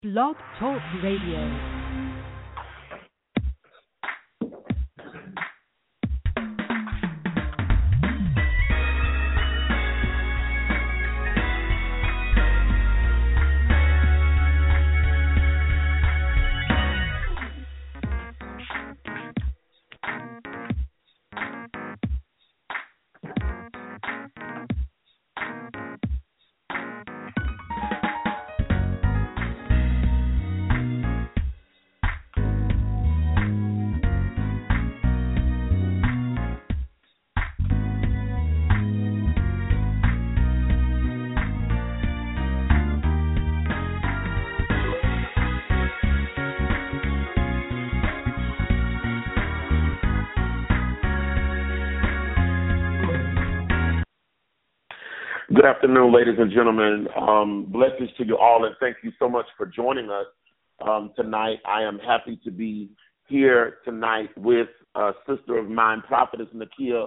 Blog Talk Radio. Good afternoon, ladies and gentlemen. Blessings to you all, and thank you so much for joining us tonight. I am happy to be here tonight with a sister of mine, Prophetess Nakia.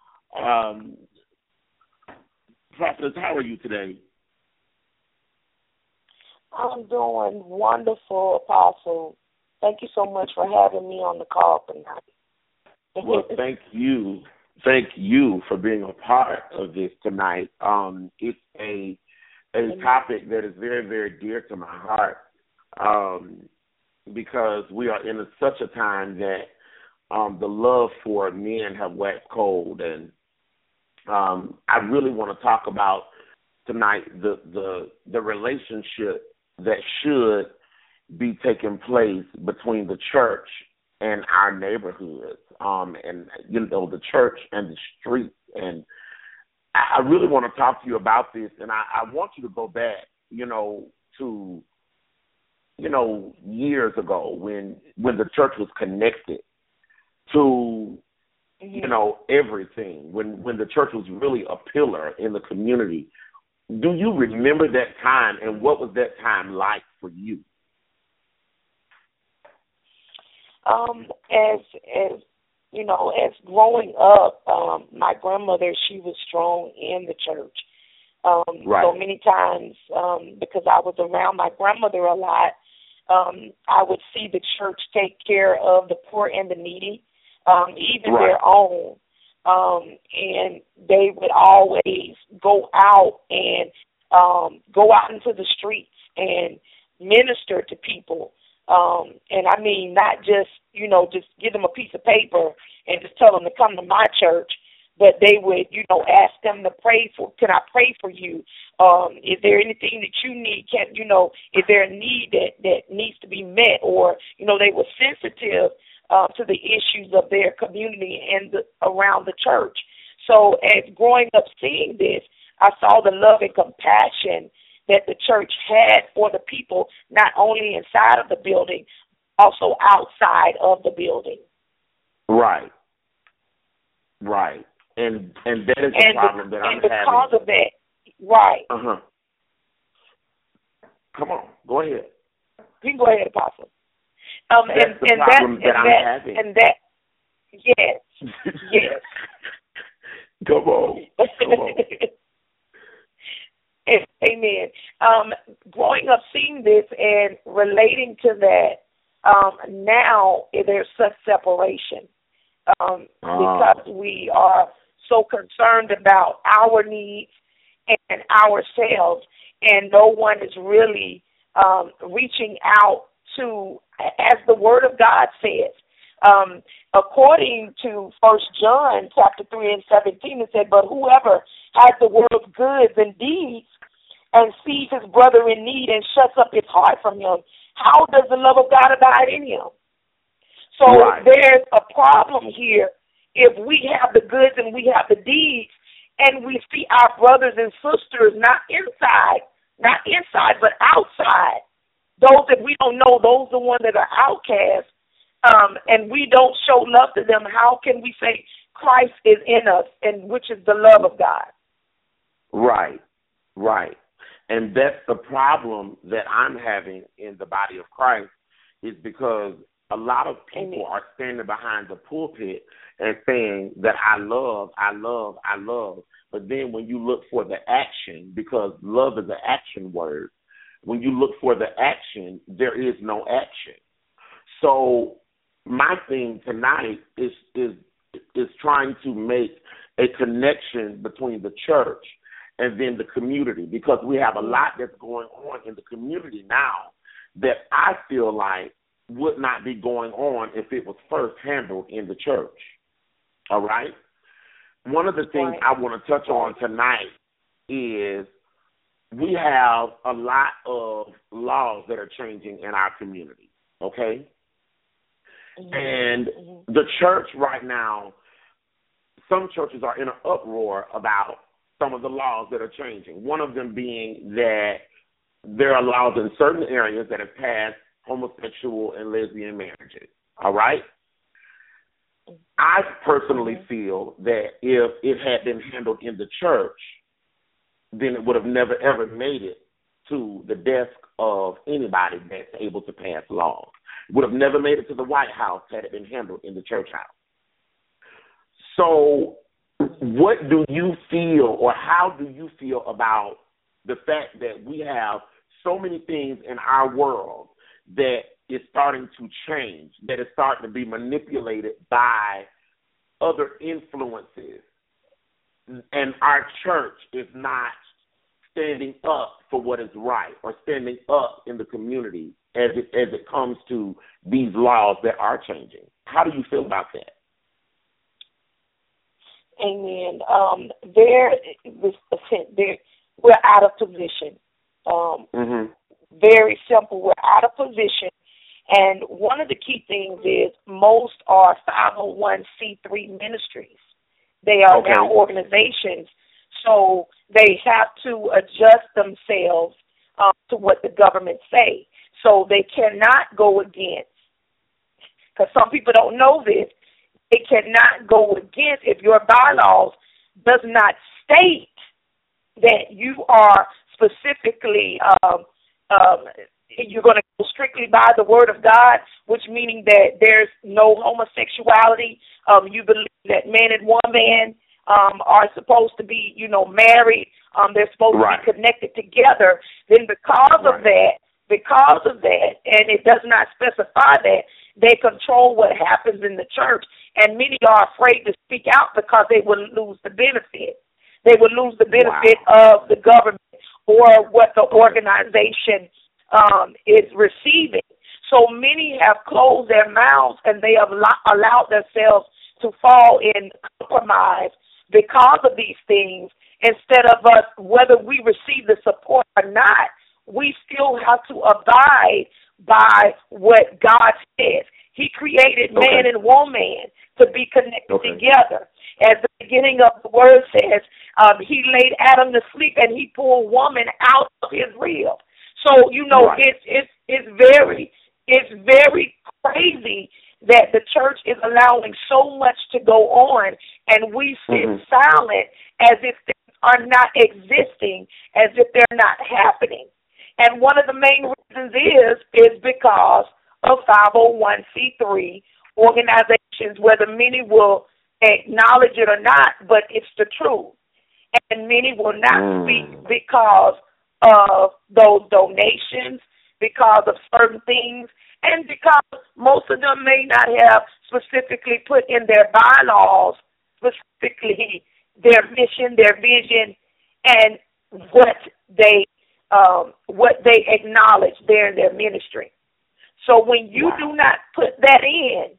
Prophetess, how are you today? I'm doing wonderful, Apostle. Thank you so much for having me on the call tonight. Well, thank you. Thank you for being a part of this tonight. It's a topic that is very, very dear to my heart because we are in such a time that the love for men have waxed cold, and I really want to talk about tonight the relationship that should be taking place between the church and our neighborhoods, and the church and the streets. And I really want to talk to you about this, and I want you to go back, to years ago when the church was connected to everything, when the church was really a pillar in the community. Do you remember that time, and what was that time like for you? As growing up, my grandmother, she was strong in the church. Right. So many times, because I was around my grandmother a lot, I would see the church take care of the poor and the needy, even right. their own. And they would always go out and go out into the streets and minister to people. And I mean, not just, just give them a piece of paper and just tell them to come to my church, but they would, ask them to pray can I pray for you? Is there anything that you need? Is there a need that needs to be met? Or, they were sensitive to the issues of their community and around the church. So as growing up seeing this, I saw the love and compassion that the church had for the people, not only inside of the building, also outside of the building. Right. And that is the problem that I'm having. And because of that, right. Uh-huh. Come on, go ahead. You can go ahead, Apostle. That's the problem that I'm having. And that, yes, yes. Come on. Amen. Growing up seeing this and relating to that, now there's such separation because we are so concerned about our needs and ourselves, and no one is really reaching out to, as the Word of God says. According to 1 John chapter 3 and 17, it said, "But whoever has the world's goods and deeds and sees his brother in need and shuts up his heart from him, how does the love of God abide in him?" So right. There's a problem here. If we have the goods and we have the deeds, and we see our brothers and sisters not inside, but outside, those that we don't know, those the ones that are outcasts, and we don't show love to them, how can we say Christ is in us, and which is the love of God? Right. And that's the problem that I'm having in the body of Christ, is because a lot of people are standing behind the pulpit and saying that I love. But then when you look for the action, because love is an action word, when you look for the action, there is no action. So my thing tonight is trying to make a connection between the church and then the community, because we have a lot that's going on in the community now that I feel like would not be going on if it was first handled in the church. All right? One of the things I want to touch on tonight is we have a lot of laws that are changing in our community, okay? And the church right now, some churches are in an uproar about some of the laws that are changing. One of them being that there are laws in certain areas that have passed homosexual and lesbian marriages, all right? I personally feel that if it had been handled in the church, then it would have never, ever made it to the desk of anybody that's able to pass laws. It would have never made it to the White House had it been handled in the church house. So what do you feel, or how do you feel about the fact that we have so many things in our world that is starting to change, that is starting to be manipulated by other influences, and our church is not standing up for what is right or standing up in the community as it comes to these laws that are changing? How do you feel about that? Amen. We're out of position. Very simple. We're out of position. And one of the key things is most are 501c3 ministries. They are now organizations, so they have to adjust themselves to what the government say. So they cannot go against, because some people don't know this, they cannot go against if your bylaws does not state that you are specifically you're going to go strictly by the word of God, which meaning that there's no homosexuality. You believe that man and woman are supposed to be, married. They're supposed to be connected together. Then because of that, and it does not specify that, they control what happens in the church. And many are afraid to speak out because they will lose the benefit. They will lose the benefit of the government or what the organization is receiving. So many have closed their mouths and they have allowed themselves to fall in compromise because of these things. Instead of us, whether we receive the support or not, we still have to abide by what God says. He created man and woman to be connected together. As the beginning of the word says, he laid Adam to sleep and he pulled woman out of his rib. So, it's very crazy that the church is allowing so much to go on, and we sit silent as if things are not existing, as if they're not happening. And one of the main reasons is because of 501c3 organizations, whether many will acknowledge it or not, but it's the truth. And many will not speak because of those donations, because of certain things, and because most of them may not have specifically put in their bylaws specifically their mission, their vision, and what they acknowledge there in their ministry. So when you do not put that in,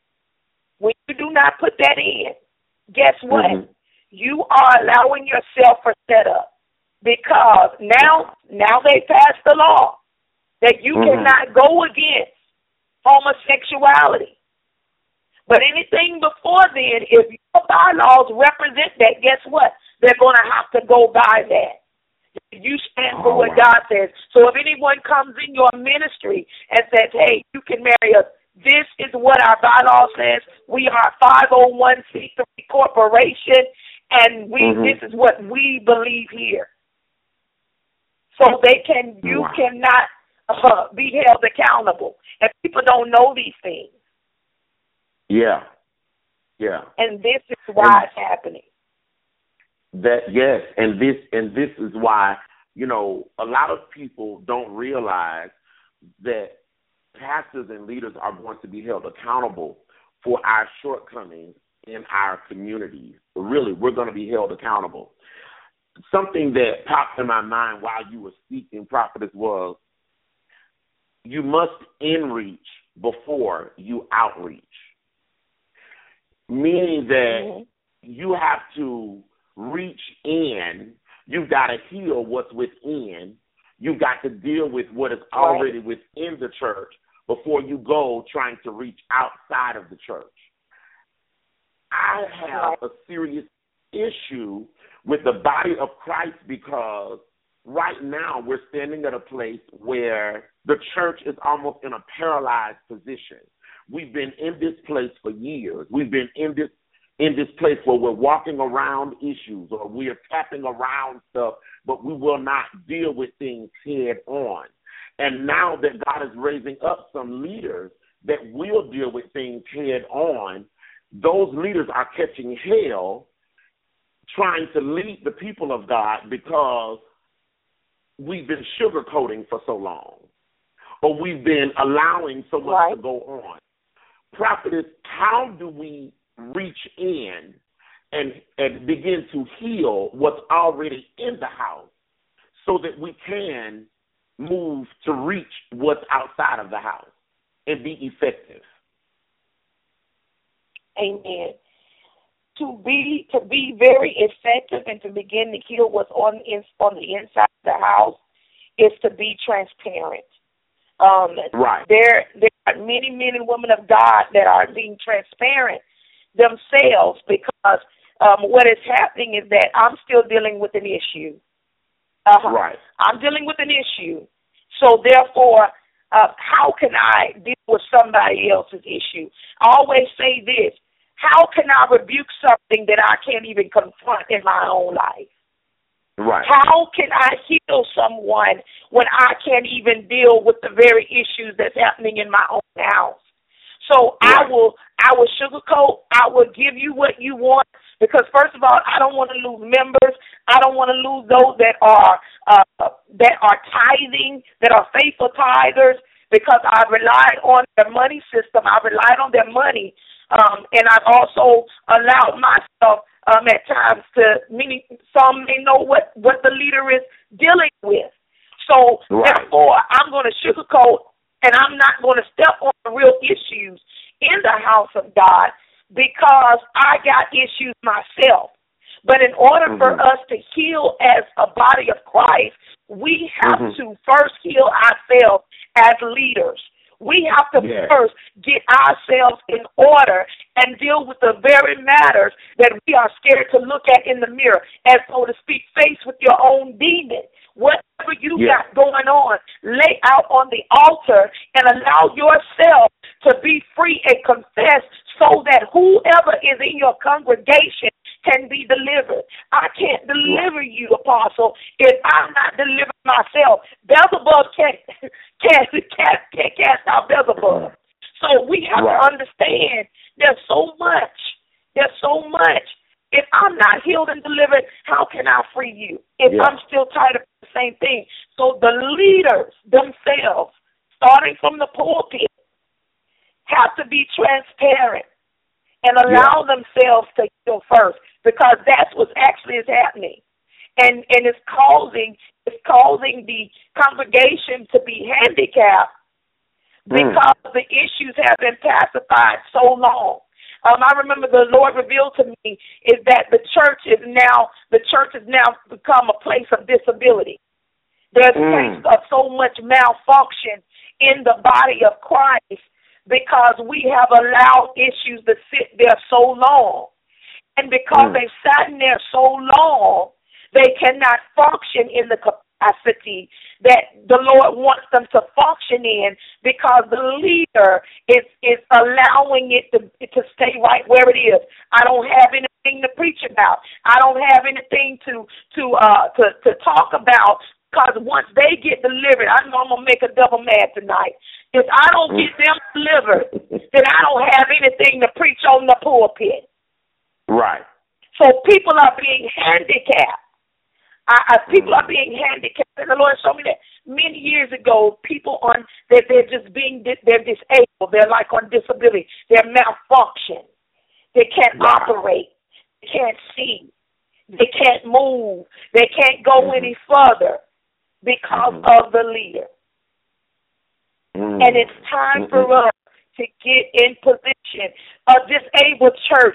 guess what? You are allowing yourself for setup, because now they passed the law that you cannot go against homosexuality. But anything before then, if your bylaws represent that, guess what? They're going to have to go by that. You stand for what God says. So if anyone comes in your ministry and says, hey, you can marry us, this is what our bylaw says. We are a 501c3 corporation, and this is what we believe here. So you cannot be held accountable. And people don't know these things. Yeah. And this is why it's happening. And this is why a lot of people don't realize that pastors and leaders are going to be held accountable for our shortcomings in our communities. Really, we're going to be held accountable. Something that popped in my mind while you were speaking, Prophetess, was you must in-reach before you outreach, meaning that you have to reach in. You've got to heal what's within. You've got to deal with what is already within the church before you go trying to reach outside of the church. I have a serious issue with the body of Christ because right now we're standing at a place where the church is almost in a paralyzed position. We've been in this place for years. We've been in this place where we're walking around issues or we are tapping around stuff, but we will not deal with things head on. And now that God is raising up some leaders that will deal with things head on, those leaders are catching hell trying to lead the people of God because we've been sugarcoating for so long, or we've been allowing so much to go on. Prophetess, how do we reach in and begin to heal what's already in the house so that we can move to reach what's outside of the house and be effective? Amen. To be very effective and to begin to heal what's on the inside of the house is to be transparent. There are many men and women of God that are being transparent themselves because what is happening is that I'm still dealing with an issue. I'm dealing with an issue. So therefore, how can I deal with somebody else's issue? I always say this: how can I rebuke something that I can't even confront in my own life? How can I heal someone when I can't even deal with the very issues that's happening in my own house? So I will sugarcoat. I will give you what you want because, first of all, I don't want to lose members. I don't want to lose those that are tithing, that are faithful tithers, because I relied on their money system. I relied on their money. And I've also allowed myself at times to, meaning some may know what the leader is dealing with. So therefore, I'm going to sugarcoat and I'm not going to step on the real issues in the house of God because I got issues myself. But in order for us to heal as a body of Christ, we have to first heal ourselves as leaders. We have to first get ourselves in order and deal with the very matters that we are scared to look at in the mirror, and so to speak, face with your own demon. Whatever you got going on, lay out on the altar and allow yourself to be free and confess so that whoever is in your congregation can be delivered. I can't deliver you, Apostle, if I'm not delivering myself. Beelzebub can't cast out Beelzebub. So we have to understand there's so much. If I'm not healed and delivered, how can I free you if I'm still tied up in the same thing? So the leaders themselves, starting from the pulpit, have to be transparent and allow themselves to heal first, because that's what actually is happening. And it's causing the congregation to be handicapped because the issues have been pacified so long. I remember the Lord revealed to me is that the church has now become a place of disability. There's a place of so much malfunction in the body of Christ because we have allowed issues to sit there so long. And because they've sat in there so long, they cannot function in the capacity that the Lord wants them to function in, because the leader is allowing it to stay right where it is. I don't have anything to preach about. I don't have anything to talk about, because once they get delivered, I know I'm going to make a double mad tonight. If I don't get them delivered, then I don't have anything to preach on the pulpit. Right. So people are being handicapped. People are being handicapped, and the Lord showed me that many years ago. People they're disabled. They're like on disability. They're malfunction. They can't operate. They can't see. They can't move. They can't go any further because of the leader. And it's time for us to get in position. A disabled church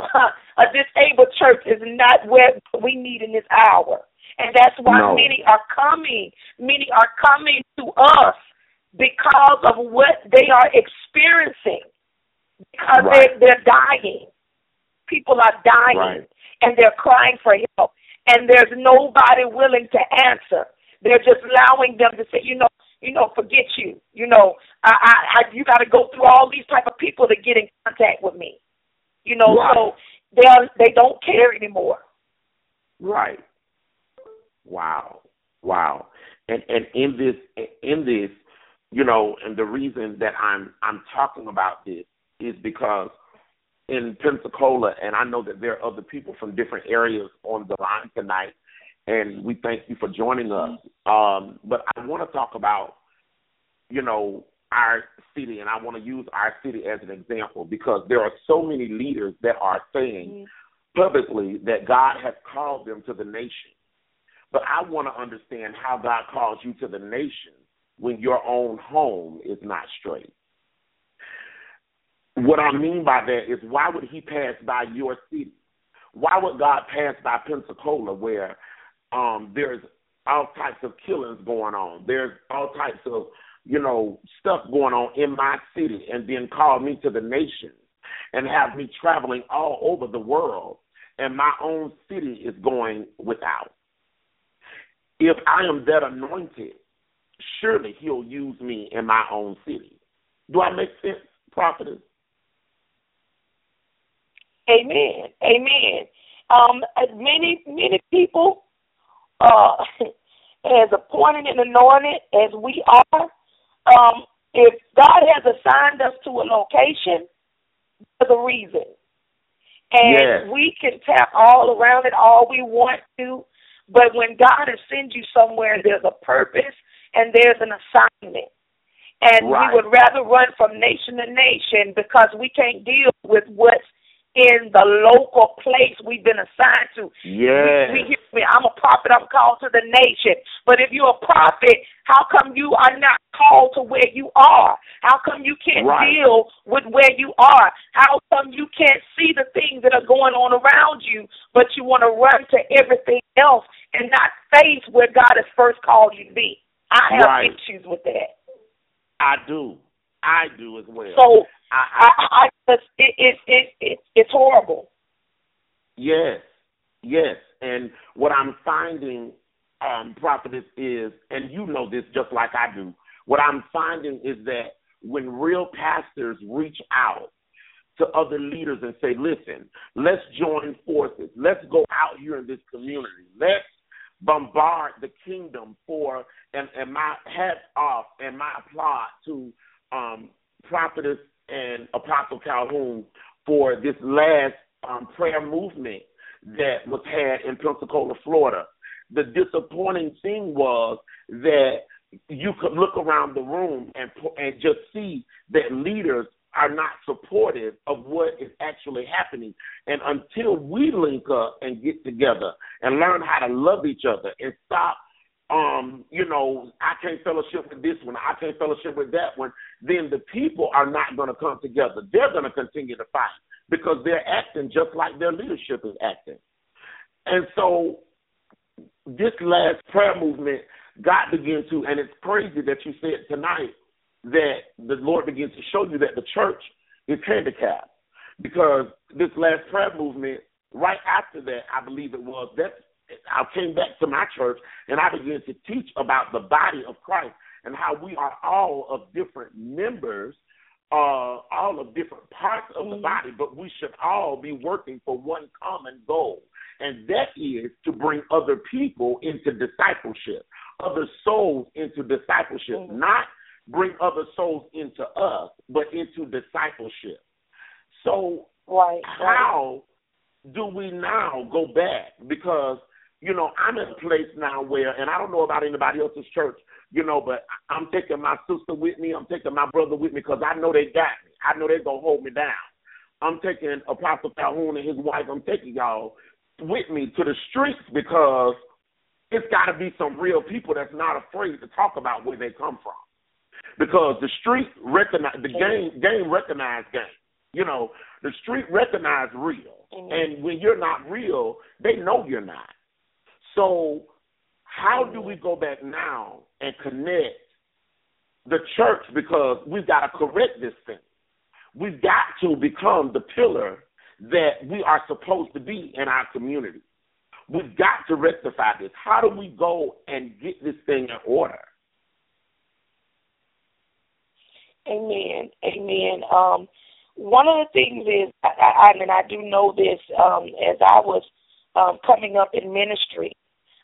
is not what we need in this hour. And that's why many are coming. Many are coming to us because of what they are experiencing. Because they're dying. People are dying. And they're crying for help. And there's nobody willing to answer. They're just allowing them to say, forget you. You got to go through all these type of people to get in contact with me. So they don't care anymore. Right. Wow. And in this, and the reason that I'm talking about this is because in Pensacola, and I know that there are other people from different areas on the line tonight, and we thank you for joining us. But I want to talk about, our city, and I want to use our city as an example because there are so many leaders that are saying publicly that God has called them to the nation. But I want to understand how God calls you to the nation when your own home is not straight. What I mean by that is, why would he pass by your city? Why would God pass by Pensacola where there's all types of killings going on? There's all types of, stuff going on in my city, and then call me to the nation and have me traveling all over the world, and my own city is going without. If I am that anointed, surely he'll use me in my own city. Do I make sense, prophetess? Amen. Many people, as appointed and anointed as we are, if God has assigned us to a location, there's a reason. And we can tap all around it all we want to, but when God has sent you somewhere, there's a purpose and there's an assignment. And we would rather run from nation to nation because we can't deal with what's in the local place we've been assigned to. I'm a prophet, I'm called to the nation. But if you're a prophet, how come you are not called to where you are? How come you can't deal with where you are? How come you can't see the things that are going on around you, but you want to run to everything else and not face where God has first called you to be? I have issues with that. I do as well. So it's horrible. Yes. And what I'm finding, prophetess, is, and you know this just like I do, what I'm finding is that when real pastors reach out to other leaders and say, listen, let's join forces. Let's go out here in this community. Let's bombard the kingdom for, and my hats off and my applaud to prophetess and Apostle Calhoun for this last prayer movement that was had in Pensacola, Florida. The disappointing thing was that you could look around the room and just see that leaders are not supportive of what is actually happening. And until we link up and get together and learn how to love each other and stop, I can't fellowship with this one, I can't fellowship with that one, then the people are not going to come together. They're going to continue to fight because they're acting just like their leadership is acting. And so this last prayer movement, God began to, and it's crazy that you said tonight that the Lord begins to show you that the church is handicapped, because this last prayer movement, right after that, I believe it was, I came back to my church and I began to teach about the body of Christ and how we are all of different members, all of different parts of the body, but we should all be working for one common goal, and that is to bring other people into discipleship, other souls into discipleship, not bring other souls into us, but into discipleship. So how do we now go back? Because I'm in a place now where, and I don't know about anybody else's church, but I'm taking my sister with me. I'm taking my brother with me because I know they got me. I know they're going to hold me down. I'm taking Apostle Calhoun and his wife. I'm taking y'all with me to the streets because it's got to be some real people that's not afraid to talk about where they come from. Because the street recognize, the game recognize game. The street recognize real. Mm-hmm. And when you're not real, they know you're not. So how do we go back now and connect the church? Because we've got to correct this thing. We've got to become the pillar that we are supposed to be in our community. We've got to rectify this. How do we go and get this thing in order? Amen. One of the things is, I do know this, as I was coming up in ministry,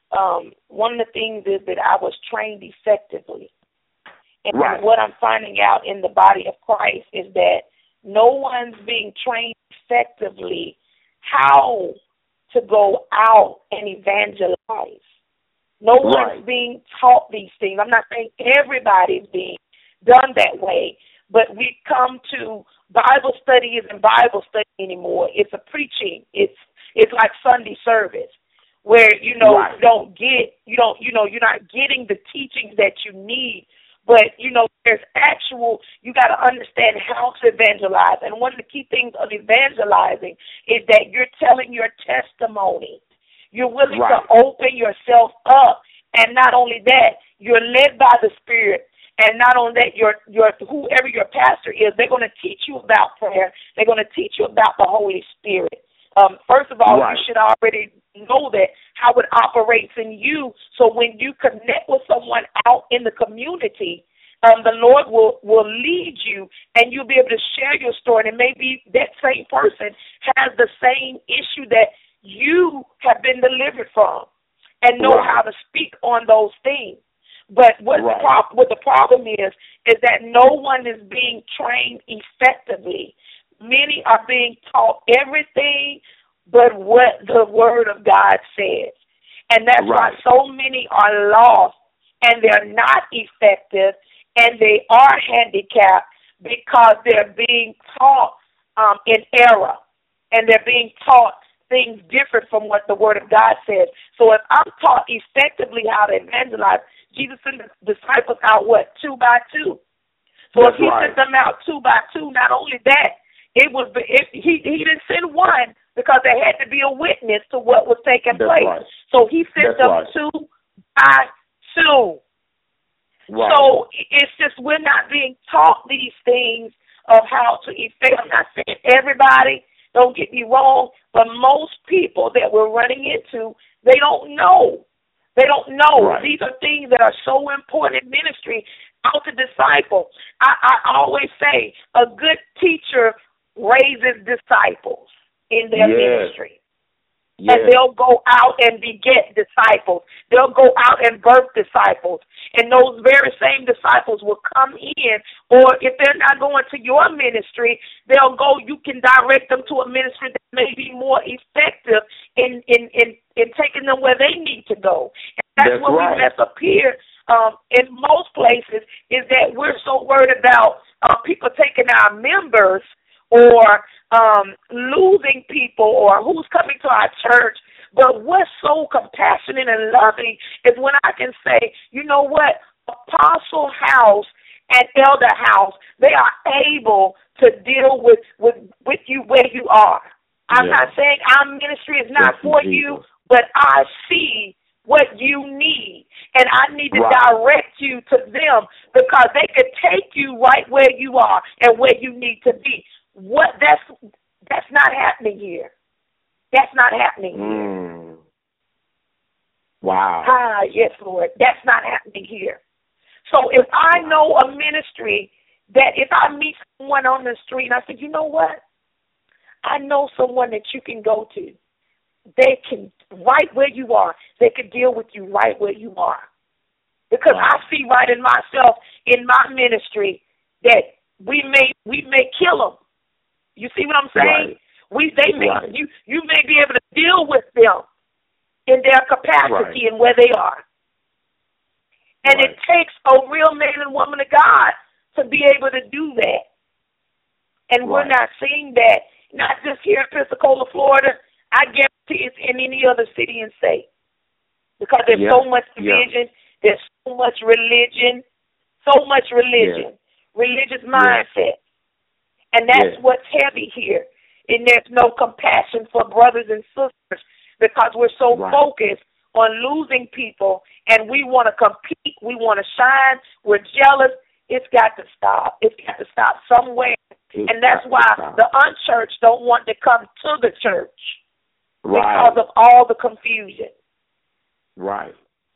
one of the things is that I was trained effectively. And right. What I'm finding out in the body of Christ is that no one's being trained effectively how to go out and evangelize. No right. one's being taught these things. I'm not saying everybody's being done that way, but we come to Bible study isn't Bible study anymore. It's a preaching. It's like Sunday service where right. you're not getting the teachings that you need. But, there's you got to understand how to evangelize. And one of the key things of evangelizing is that you're telling your testimony. You're willing right. to open yourself up. And not only that, you're led by the Spirit. And not only that, your whoever your pastor is, they're going to teach you about prayer. They're going to teach you about the Holy Spirit. First of all, right. you should already know that how it operates in you. So when you connect with someone out in the community, the Lord will lead you, and you'll be able to share your story. And maybe that same person has the same issue that you have been delivered from, and know right. how to speak on those things. But what the problem is that no one is being trained effectively. Many are being taught everything but what the Word of God says. And that's right. why so many are lost, and they're not effective, and they are handicapped because they're being taught in error, and they're being taught things different from what the Word of God says. So if I'm taught effectively how to evangelize, Jesus sent the disciples out, 2 by 2. So That's if he right. sent them out 2 by 2, not only that, he didn't send one because there had to be a witness to what was taking That's place. Right. So he sent That's them right. 2 by 2. Right. So it's just we're not being taught these things of how to effect. I'm not saying everybody, don't get me wrong, but most people that we're running into, they don't know. They don't know. Right. These are things that are so important in ministry, how to disciple. I always say a good teacher raises disciples in their ministry. Yes. And they'll go out and beget disciples. They'll go out and birth disciples. And those very same disciples will come in, or if they're not going to your ministry, you can direct them to a ministry that may be more effective in taking them where they need to go. And that's what right. we mess up here in most places, is that we're so worried about people taking our members or losing people or who's coming to our church. But what's so compassionate and loving is when I can say, you know what, Apostle House and Elder House, they are able to deal with you where you are. I'm not saying our ministry is not for you, but I see what you need, and I need to direct you to them because they could take you right where you are and where you need to be. That's not happening here. That's not happening here. Wow. Yes, Lord. That's not happening here. So if I know a ministry that if I meet someone on the street, I say, you know what? I know someone that you can go to. They can, right where you are, they can deal with you right where you are. Because I see right in myself, in my ministry, that we may kill them. You see what I'm saying? Right. You may be able to deal with them, in their capacity and where they are. And it takes a real man and woman of God to be able to do that. And we're not seeing that, not just here in Pensacola, Florida. I guarantee it's in any other city and state. Because there's so much division, there's so much religion, religious mindset. And that's what's heavy here. And there's no compassion for brothers and sisters because we're so focused on losing people, and we want to compete, we want to shine, we're jealous. It's got to stop. It's got to stop somewhere. And that's why the unchurched don't want to come to the church because of all the confusion. Right.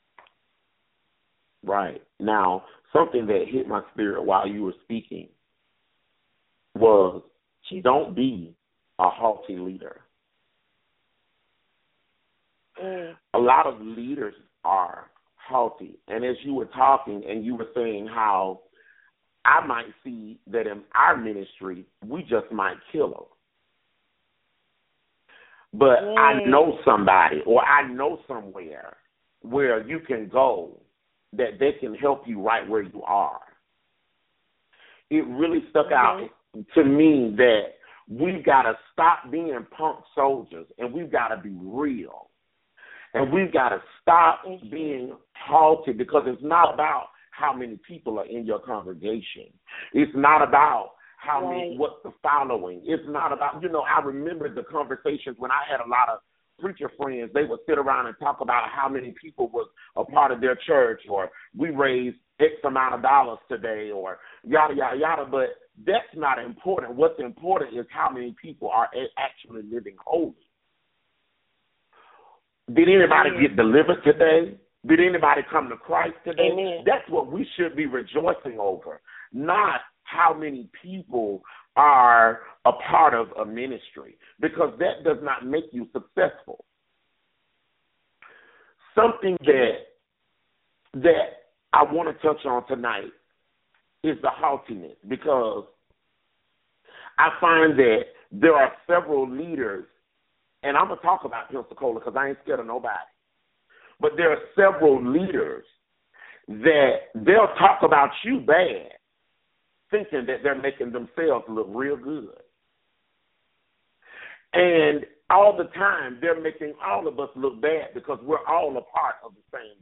Now, something that hit my spirit while you were speaking was don't be a haughty leader. A lot of leaders are haughty. And as you were talking and you were saying how I might see that in our ministry, we just might kill them. But I know somebody or I know somewhere where you can go that they can help you right where you are. It really stuck out to me that we've got to stop being punk soldiers and we've got to be real. And we've got to stop being haughty because it's not about how many people are in your congregation. It's not about how many, what's the following. It's not about, I remember the conversations when I had a lot of preacher friends. They would sit around and talk about how many people was a part of their church or we raised X amount of dollars today or yada, yada, yada. But that's not important. What's important is how many people are actually living holy. Did anybody get delivered today? Did anybody come to Christ today? Amen. That's what we should be rejoicing over, not how many people are a part of a ministry, because that does not make you successful. Something that I want to touch on tonight is the haughtiness, because I find that there are several leaders, and I'm going to talk about Pensacola because I ain't scared of nobody. But there are several leaders that they'll talk about you bad, thinking that they're making themselves look real good. And all the time, they're making all of us look bad because we're all a part of the same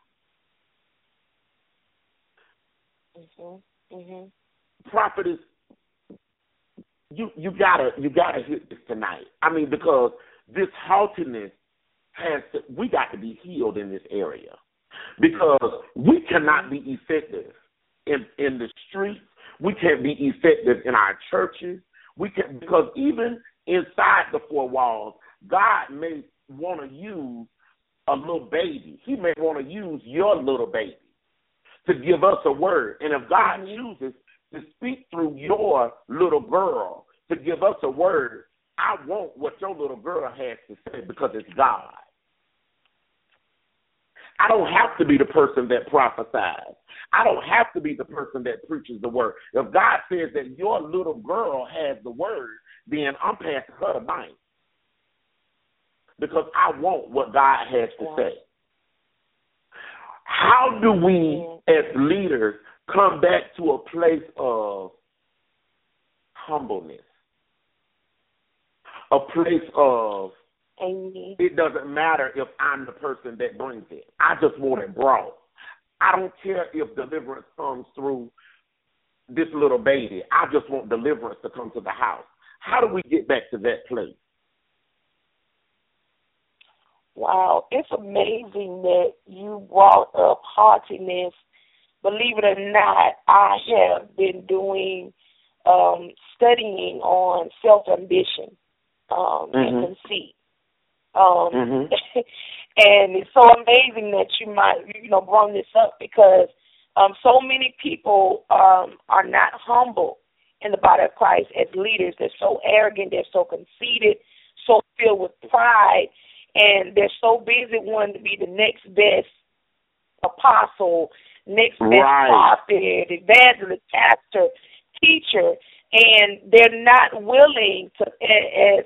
body. Prophetess, you gotta hit this tonight. I mean, because this haughtiness we got to be healed in this area, because we cannot be effective in the streets. We can't be effective in our churches. We can, because even inside the four walls, God may want to use a little baby. He may want to use your little baby to give us a word. And if God chooses to speak through your little girl to give us a word, I want what your little girl has to say because it's God. I don't have to be the person that prophesies. I don't have to be the person that preaches the word. If God says that your little girl has the word, then I'm passing her the mic, because I want what God has to say. How do we as leaders come back to a place of humbleness, a place of it doesn't matter if I'm the person that brings it. I just want it brought. I don't care if deliverance comes through this little baby. I just want deliverance to come to the house. How do we get back to that place? Wow, it's amazing that you brought up haughtiness. Believe it or not, I have been doing studying on self-ambition and conceit. And it's so amazing that you might, bring this up, because so many people are not humble in the body of Christ as leaders. They're so arrogant, they're so conceited, so filled with pride, and they're so busy wanting to be the next best apostle, next best prophet, evangelist, pastor, teacher, and they're not willing to, as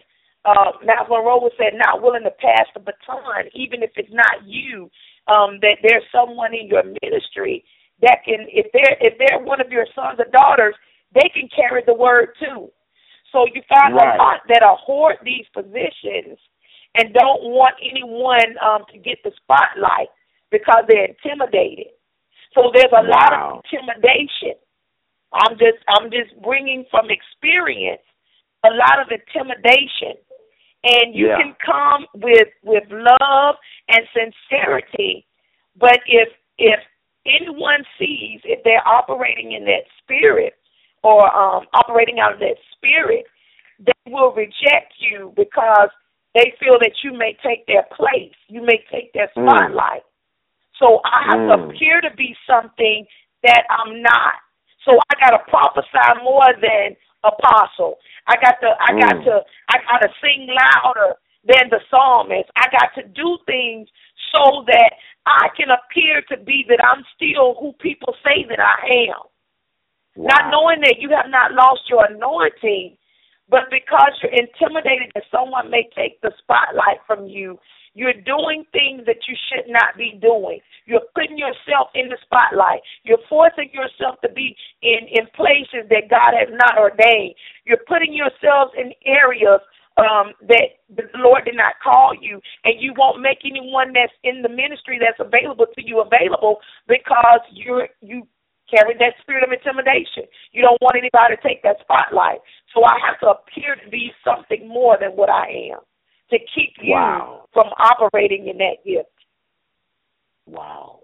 Miles Monroe would say, not willing to pass the baton, even if it's not you, that there's someone in your ministry that can, if they're one of your sons or daughters, they can carry the word too. So you find a lot that hoard these positions and don't want anyone to get the spotlight because they're intimidated. So there's a lot of intimidation. I'm just bringing from experience a lot of intimidation. And you can come with love and sincerity, but if anyone sees, if they're operating in that spirit or operating out of that spirit, they will reject you because they feel that you may take their place, you may take their spotlight. So I have to appear to be something that I'm not. So I got to prophesy more than apostle. I got to sing louder than the psalmist. I got to do things so that I can appear to be that I'm still who people say that I am. Wow. Not knowing that you have not lost your anointing, but because you're intimidated that someone may take the spotlight from you, you're doing things that you should not be doing. You're putting yourself in the spotlight. You're forcing yourself to be in places that God has not ordained. You're putting yourselves in areas that the Lord did not call you, and you won't make anyone that's in the ministry that's available to you available because you carry that spirit of intimidation. You don't want anybody to take that spotlight. So I have to appear to be something more than what I am to keep you from operating in that gift. Wow.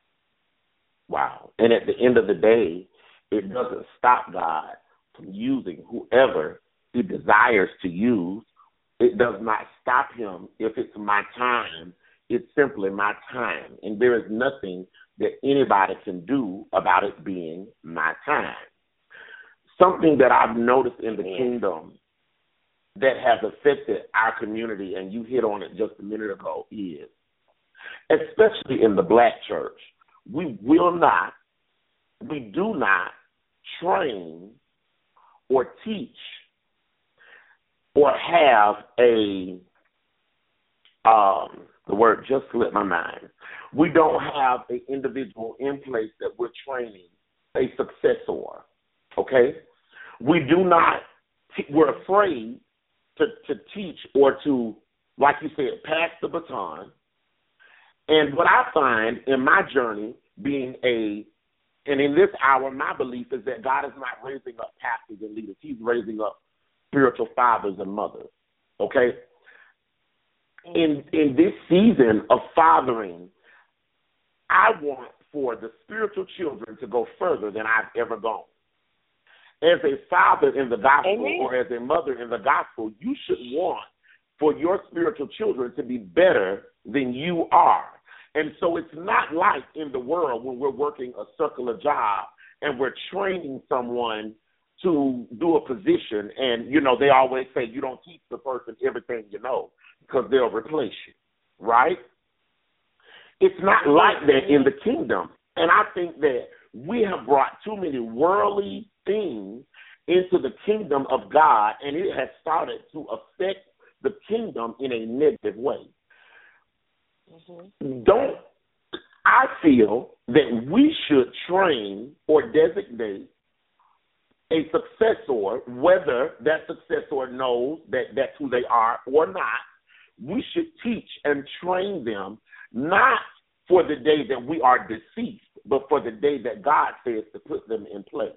And at the end of the day, it doesn't stop God from using whoever he desires to use. It does not stop him if it's my time. It's simply my time. And there is nothing that anybody can do about it being my time. Something that I've noticed in the kingdom that has affected our community, and you hit on it just a minute ago, is, especially in the black church, we do not train or teach or have the word just slipped my mind. We don't have an individual in place that we're training a successor, okay? We do not, we're afraid to teach or to, like you said, pass the baton. And what I find in my journey being and in this hour, my belief is that God is not raising up pastors and leaders. He's raising up spiritual fathers and mothers, okay? In this season of fathering, I want for the spiritual children to go further than I've ever gone. As a father in the gospel or as a mother in the gospel, you should want for your spiritual children to be better than you are. And so it's not like in the world when we're working a circular job and we're training someone to do a position and, they always say you don't teach the person everything you know because they'll replace you, right? It's not like that in the kingdom. And I think that we have brought too many worldly things into the kingdom of God, and it has started to affect the kingdom in a negative way. I feel that we should train or designate a successor, whether that successor knows that that's who they are or not. We should teach and train them, not for the day that we are deceased, but for the day that God says to put them in place,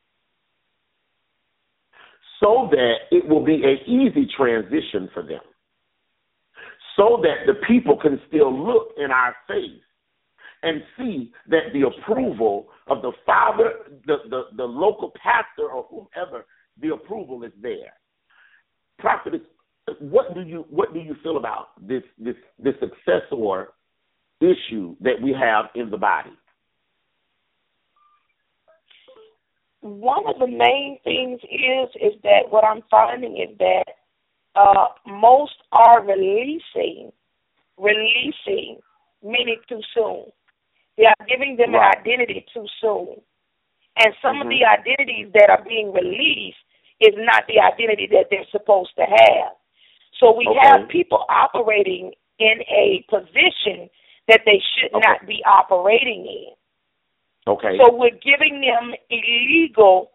so that it will be an easy transition for them, so that the people can still look in our face and see that the approval of the father, the local pastor or whomever, the approval is there. Prophetess, what do you feel about this successor issue that we have in the body? One of the main things is that what I'm finding is that most are releasing many too soon. They are giving them an identity too soon. And some of the identities that are being released is not the identity that they're supposed to have. So we have people operating in a position that they should not be operating in. Okay. So we're giving them illegal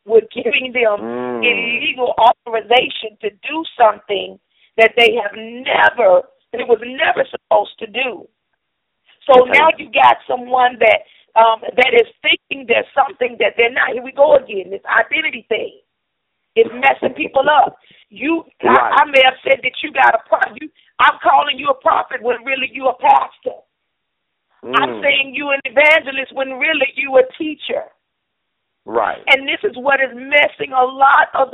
authorization to do something that they have never, that it was never supposed to do. So now you got someone that is thinking there's something that they're not. Here we go again, this identity thing. It's messing people up. I may have said that you got a prophet. I'm calling you a prophet when really you a pastor. I'm saying you an evangelist when really you a teacher. Right. And this is what is messing a lot of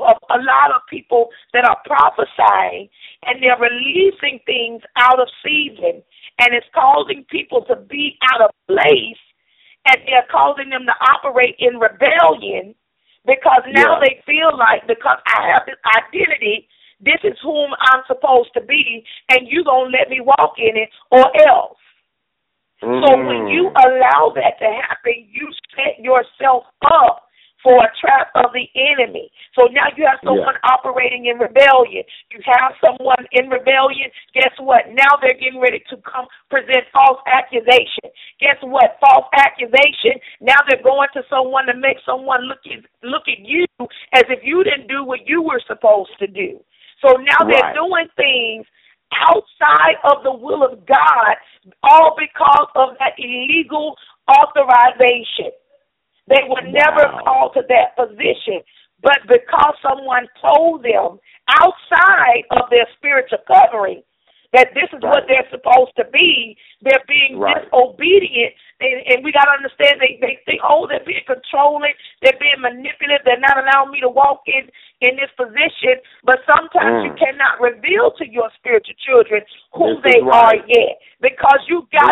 people that are prophesying, and they're releasing things out of season, and it's causing people to be out of place, and they're causing them to operate in rebellion because now they feel like, because I have this identity, this is whom I'm supposed to be, and you gonna let me walk in it or else. So when you allow that to happen, you set yourself up for a trap of the enemy. So now you have someone operating in rebellion. You have someone in rebellion. Guess what? Now they're getting ready to come present false accusation. Guess what? False accusation. Now they're going to someone to make someone look at you as if you didn't do what you were supposed to do. So now they're doing things outside of the will of God, all because of that illegal authorization. They were never called to that position, but because someone told them outside of their spiritual covering that this is what they're supposed to be, they're being disobedient. And we got to understand, they think, they're being controlling, they're being manipulative, they're not allowing me to walk in this position. But sometimes you cannot reveal to your spiritual children who they are yet, because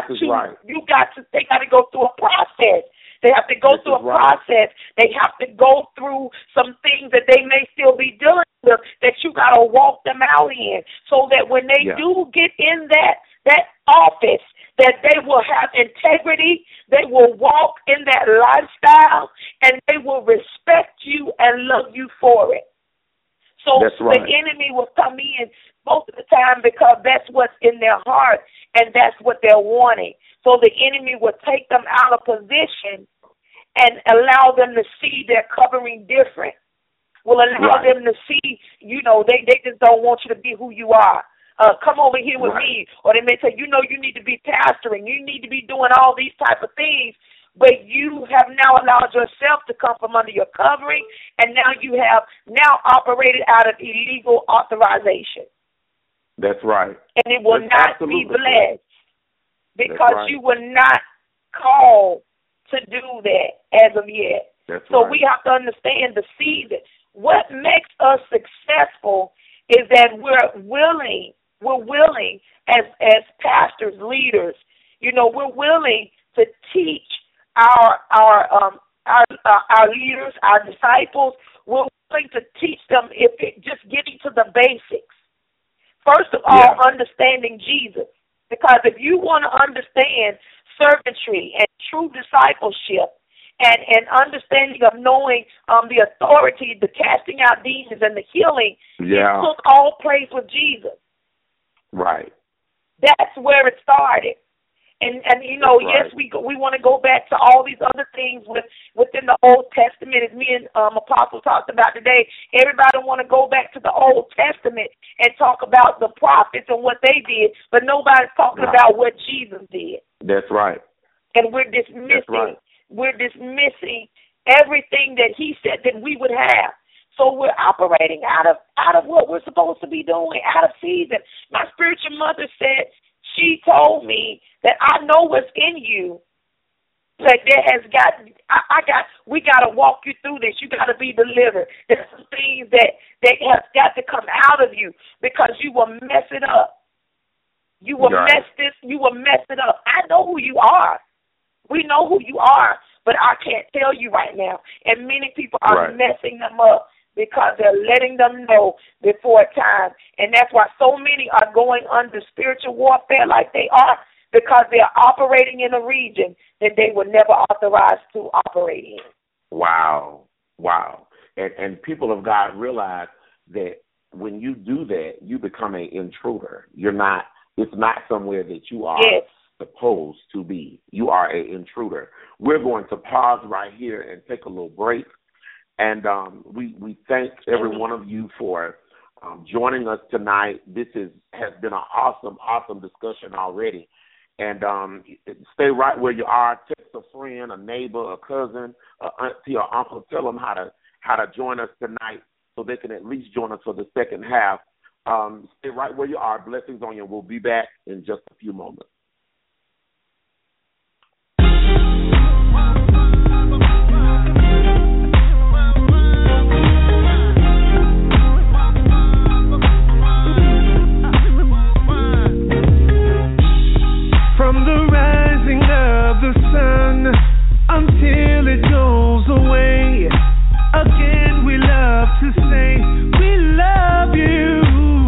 they got to go through a process. They have to go through a process. They have to go through some things that they may still be dealing with that you got to walk them out in, so that when they do get in that office, that they will have integrity, they will walk in that lifestyle, and they will respect you and love you for it. So the enemy will come in most of the time because that's what's in their heart and that's what they're wanting. So the enemy will take them out of position and allow them to see their covering different. Will allow them to see, they just don't want you to be who you are. Come over here with me. Or they may say, you need to be pastoring. You need to be doing all these type of things. But you have now allowed yourself to come from under your covering, and now you have now operated out of illegal authorization. That's right. And it will not be blessed because you were not called to do that as of yet. So we have to understand the season. What makes us successful is that we're willing as pastors, leaders, we're willing to teach our leaders, our disciples. We're willing to teach them just getting to the basics. First of all, understanding Jesus. Because if you want to understand servantry and true discipleship and understanding of knowing the authority, the casting out demons and the healing, it took all place with Jesus. Right. That's where it started. And yes, we want to go back to all these other things within the Old Testament, as me and Apostle talked about today. Everybody want to go back to the Old Testament and talk about the prophets and what they did, but nobody's talking about what Jesus did. That's right. And we're dismissing everything that he said that we would have. So we're operating out of what we're supposed to be doing, out of season. My spiritual mother said, she told me that I know what's in you, but we got to walk you through this. You got to be delivered. There's some things that have got to come out of you because you will mess it up. You will mess it up. I know who you are. We know who you are, but I can't tell you right now. And many people are messing them up because they're letting them know before time. And that's why so many are going under spiritual warfare like they are, because they're operating in a region that they were never authorized to operate in. Wow. And people of God realize that when you do that, you become an intruder. It's not somewhere that you are supposed to be. You are an intruder. We're going to pause right here and take a little break. And we thank every one of you for joining us tonight. This has been an awesome discussion already. And stay right where you are. Text a friend, a neighbor, a cousin, an auntie, or uncle. Tell them how to join us tonight so they can at least join us for the second half. Stay right where you are. Blessings on you. We'll be back in just a few moments. From the rising of the sun until it goes away, again we love to say we love you.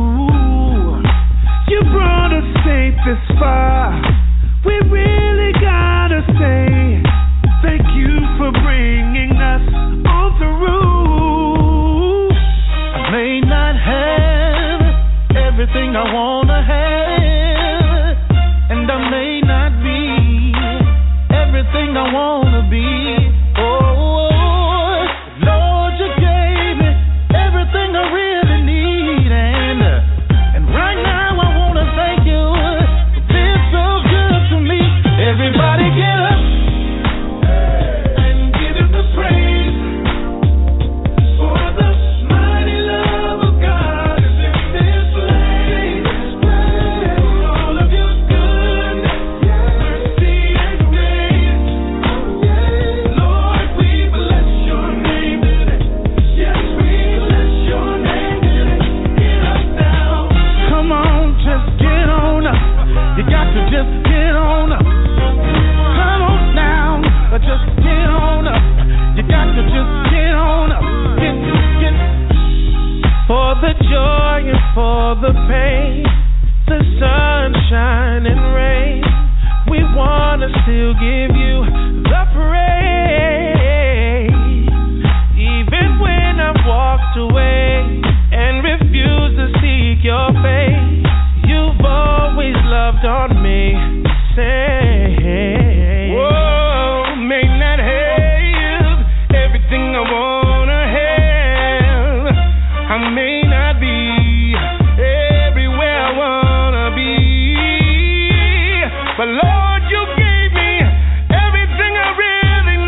You brought us safe this far. We really gotta say thank you for bringing us on through. I may not have everything I wanna have, and I may not be everything I wanna be. Oh, Lord, you gave me everything I really need, and right now I wanna thank you for being so good to me. Everybody get up and give him the praise, for the mighty love of God is in this place. For all of your goodness, mercy, and grace. Lord, we bless your name today. Yes, we bless your name today. Get up now. Come on, just get on up. You got to just get on up. Come on now, just get on up. You got to just get on up. Get. For the joy and for the pain, the sunshine and rain, we wanna still give you the praise. Even when I've walked away and refused to seek your face, you've always loved on me. Say, whoa, may not have everything I wanna have. I may not be everywhere I wanna be, but Lord, you gave me everything I really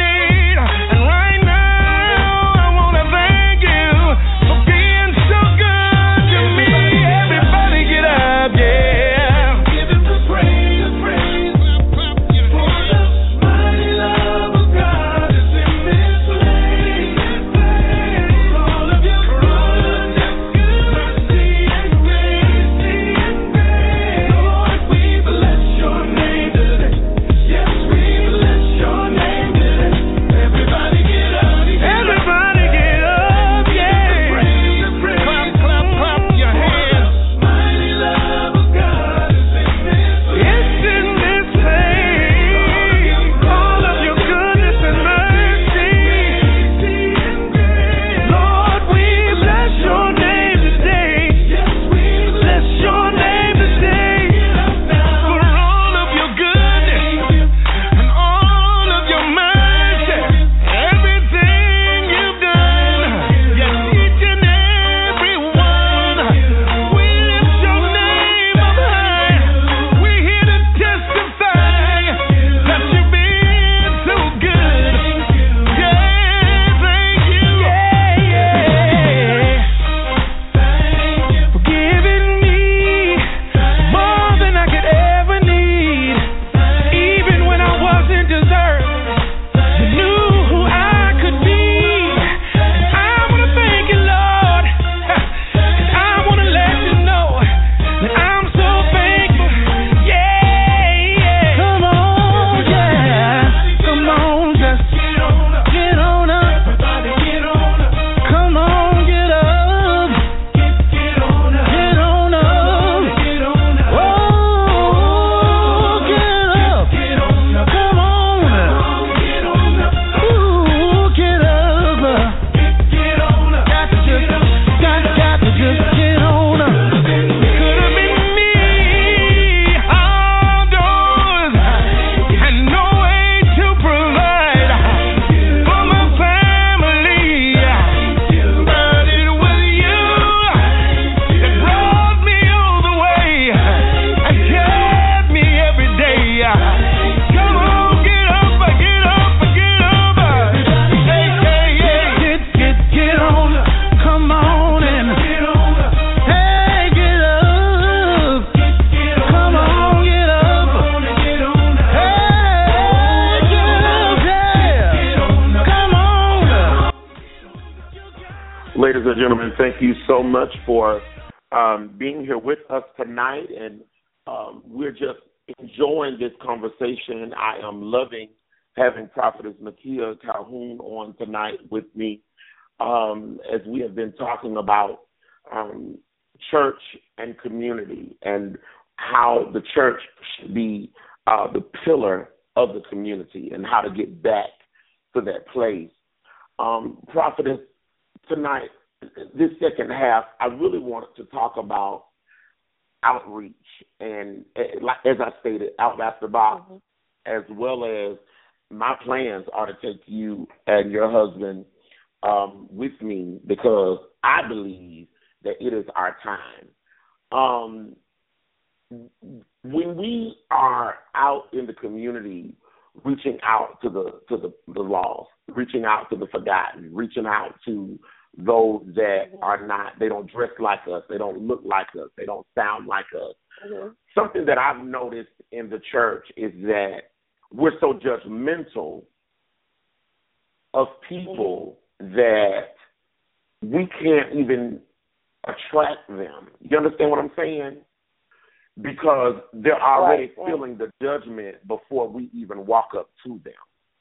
Ladies and gentlemen, thank you so much for being here with us tonight, and we're just enjoying this conversation. I am loving having Prophetess Nakia Calhoun on tonight with me as we have been talking about church and community and how the church should be the pillar of the community and how to get back to that place. Prophetess, tonight, this second half, I really wanted to talk about outreach and, as I stated, Out After Box, as well as my plans are to take you and your husband with me because I believe that it is our time. When we are out in the community, reaching out to the lost, reaching out to the forgotten, reaching out to those that are not, they don't dress like us, they don't look like us, they don't sound like us. Something that I've noticed in the church is that we're so judgmental of people that we can't even attract them. You understand what I'm saying? Because they're already feeling the judgment before we even walk up to them.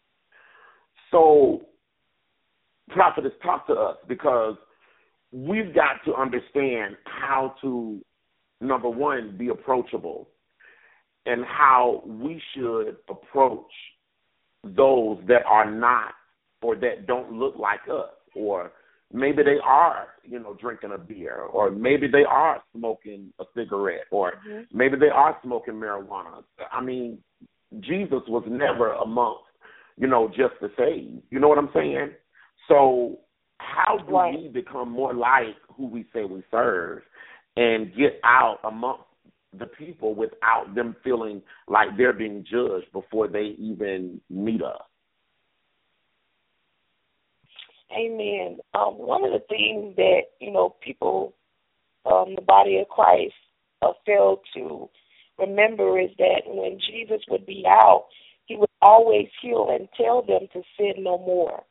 So, Prophetess, talk to us because we've got to understand how to, number one, be approachable and how we should approach those that are not or that don't look like us, or maybe they are, drinking a beer, or maybe they are smoking a cigarette, or maybe they are smoking marijuana. I mean, Jesus was never amongst, just the saved. You know what I'm saying? So how do we become more like who we say we serve and get out amongst the people without them feeling like they're being judged before they even meet us? Amen. One of the things that, people, the body of Christ, fail to remember is that when Jesus would be out, he would always heal and tell them to sin no more.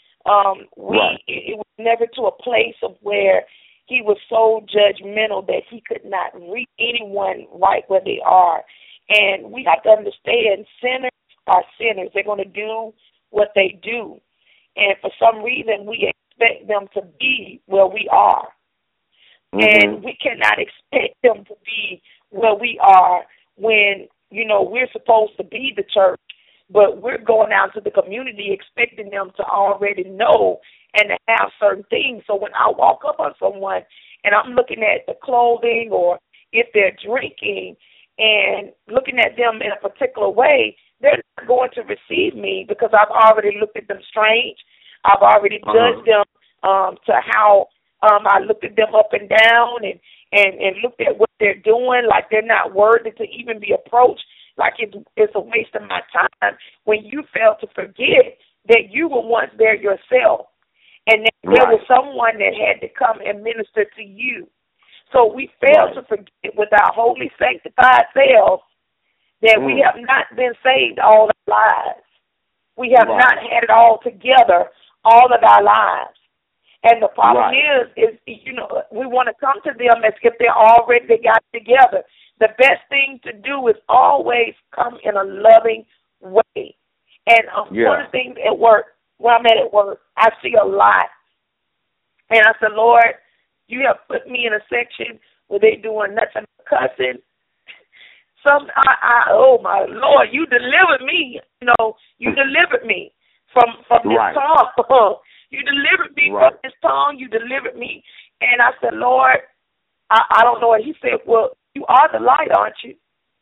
It was never to a place of where he was so judgmental that he could not reach anyone right where they are. And we have to understand sinners are sinners. They're going to do what they do. And for some reason, we expect them to be where we are. And we cannot expect them to be where we are when, we're supposed to be the church, but we're going out to the community expecting them to already know and to have certain things. So when I walk up on someone and I'm looking at the clothing or if they're drinking and looking at them in a particular way, they're not going to receive me because I've already looked at them strange. I've already judged them to how I looked at them up and down and looked at what they're doing, like they're not worthy to even be approached, like it's a waste of my time when you fail to forget that you were once there yourself and that there was someone that had to come and minister to you. So we fail to forget with our holy, sanctified selves that we have not been saved all our lives. We have not had it all together all of our lives. And the problem is, we want to come to them as if they got it together. The best thing to do is always come in a loving way. And one of the things at work, when I'm at work, I see a lot. And I said, Lord, you have put me in a section where they're doing nothing but cussing. Oh my Lord, you delivered me. You delivered me from this tongue. You delivered me from this tongue. You delivered me. And I said, Lord, I don't know. And he said, well, you are the light, aren't you?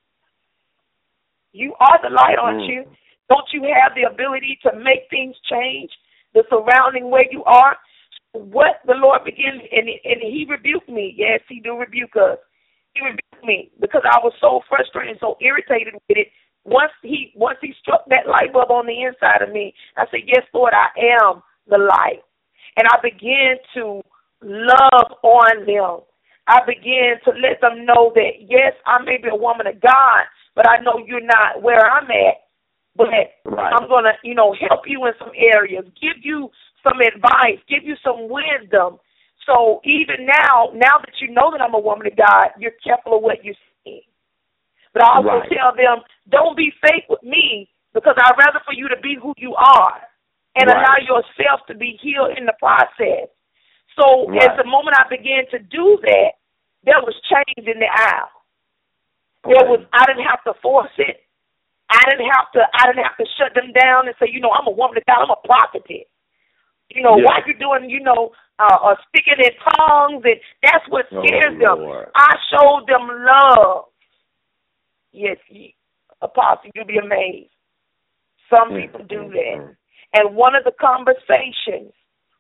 You are the light, aren't you? Don't you have the ability to make things change, the surrounding where you are? What the Lord began, and he rebuked me. Yes, he do rebuke us. He rebuked me because I was so frustrated and so irritated with it. Once he struck that light bulb on the inside of me, I said, yes, Lord, I am the light. And I began to love on them. I began to let them know that, yes, I may be a woman of God, but I know you're not where I'm at. But I'm going to, help you in some areas, give you some advice, give you some wisdom, So even now that you know that I'm a woman of God, you're careful of what you say. But I also tell them, don't be fake with me, because I'd rather for you to be who you are and allow yourself to be healed in the process. So at the moment I began to do that, there was change in the aisle. I didn't have to force it. I didn't have to shut them down and say, I'm a woman of God, I'm a prophetess. Why you doing, speaking in tongues, and that's what scares them. Lord. I showed them love. Yes, Apostle, you'll be amazed. Some people do that. And one of the conversations,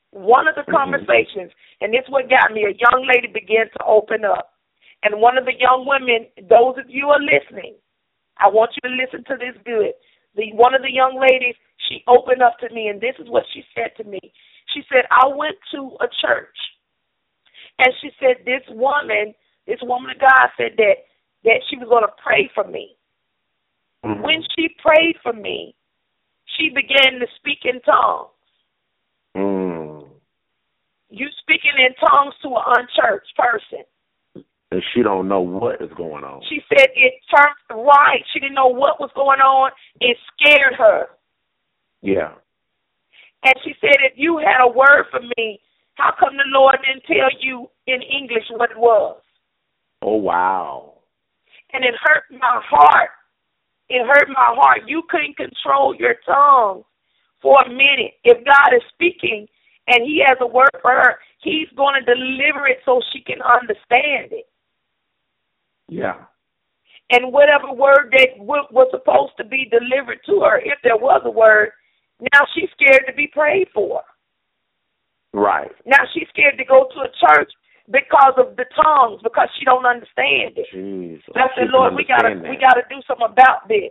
and this what got me, a young lady began to open up. And one of the young women, those of you who are listening, I want you to listen to this good. One of the young ladies, she opened up to me, and this is what she said to me. She said, I went to a church, and she said this woman of God said that she was going to pray for me. Mm-hmm. When she prayed for me, she began to speak in tongues. Mm. You speaking in tongues to an unchurched person. And she don't know what is going on. She said it turned right. She didn't know what was going on. It scared her. Yeah. And she said, if you had a word for me, how come the Lord didn't tell you in English what it was? Oh, wow. And it hurt my heart. It hurt my heart. You couldn't control your tongue for a minute. If God is speaking and he has a word for her, he's going to deliver it so she can understand it. Yeah. And whatever word that was supposed to be delivered to her, if there was a word, now she's scared to be prayed for. Right. Now she's scared to go to a church because of the tongues, because she don't understand it. Jeez, I said, Lord, we gotta do something about this.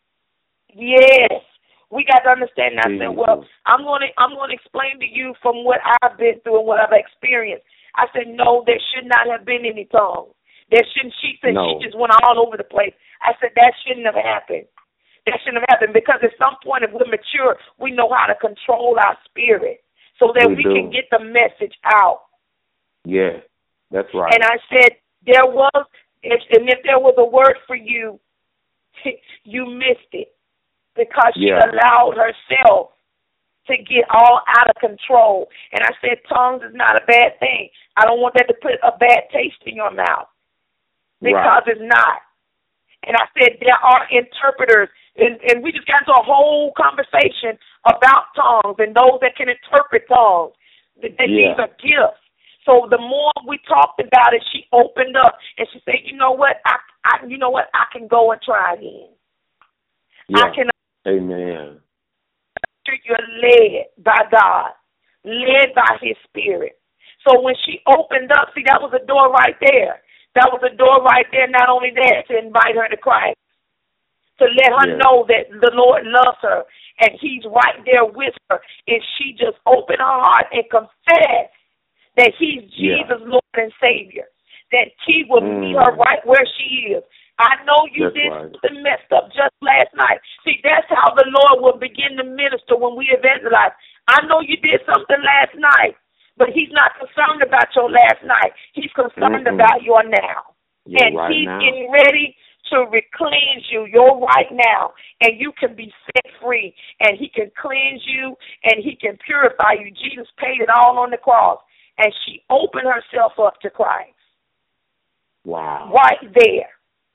Yes, we got to understand that. I said, well, I'm gonna explain to you from what I've been through and what I've experienced. I said, no, there should not have been any tongues. She said she just went all over the place. I said, that shouldn't have happened. That shouldn't have happened, because at some point, if we're mature, we know how to control our spirit so that we can get the message out. Yeah, that's right. And I said, if there was a word for you, you missed it, because she allowed herself to get all out of control. And I said, tongues is not a bad thing. I don't want that to put a bad taste in your mouth, because it's not. And I said, there are interpreters, and we just got into a whole conversation about tongues and those that can interpret tongues. These are gifts. So the more we talked about it, she opened up and she said, you know what, I can go and try again. Yeah. I can. Amen. You're led by God, led by his spirit. So when she opened up, see, that was a door right there. That was a door right there, not only that, to invite her to Christ, to let her know that the Lord loves her and he's right there with her. And she just opened her heart and confessed that he's Jesus, Lord and Savior, that he will meet her right where she is. I know you did something messed up just last night. See, that's how the Lord will begin to minister when we evangelize. I know you did something last night, but he's not concerned about your last night. He's concerned about your now. And he's getting ready to cleanse you, your right now, and you can be set free, and he can cleanse you, and he can purify you. Jesus paid it all on the cross, and she opened herself up to Christ. Wow. Right there.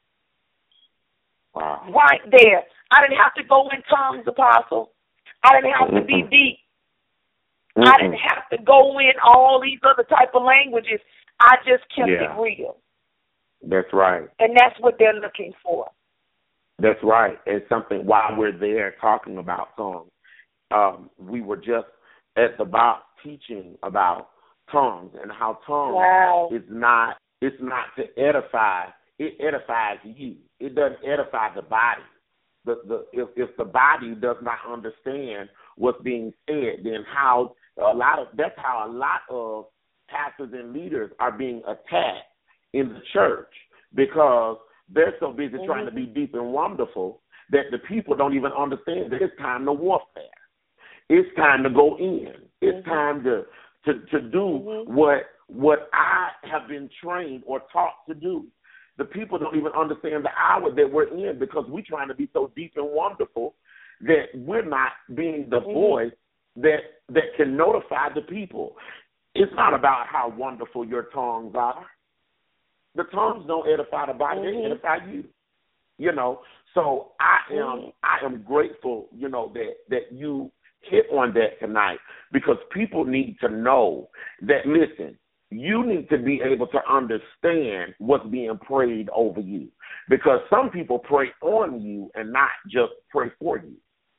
Wow. Right there. I didn't have to go in tongues, Apostle. I didn't have to be deep. I didn't have to go in all these other type of languages. I just kept it real. That's right. And that's what they're looking for. That's right. And something, while we're there talking about tongues, we were just at the box teaching about tongues and how tongues is not, it's not to edify. It edifies you. It doesn't edify the body. If the body does not understand what's being said, then that's how a lot of pastors and leaders are being attacked in the church, because they're so busy trying to be deep and wonderful that the people don't even understand that it's time to warfare. It's time to go in. It's time to do what what I have been trained or taught to do. The people don't even understand the hour that we're in because we're trying to be so deep and wonderful that we're not being the voice that can notify the people. It's not about how wonderful your tongues are. The tongues don't edify the body, they edify you. You know, so I am grateful, you know, that you hit on that tonight because people need to know that, listen, you need to be able to understand what's being prayed over you because some people pray on you and not just pray for you.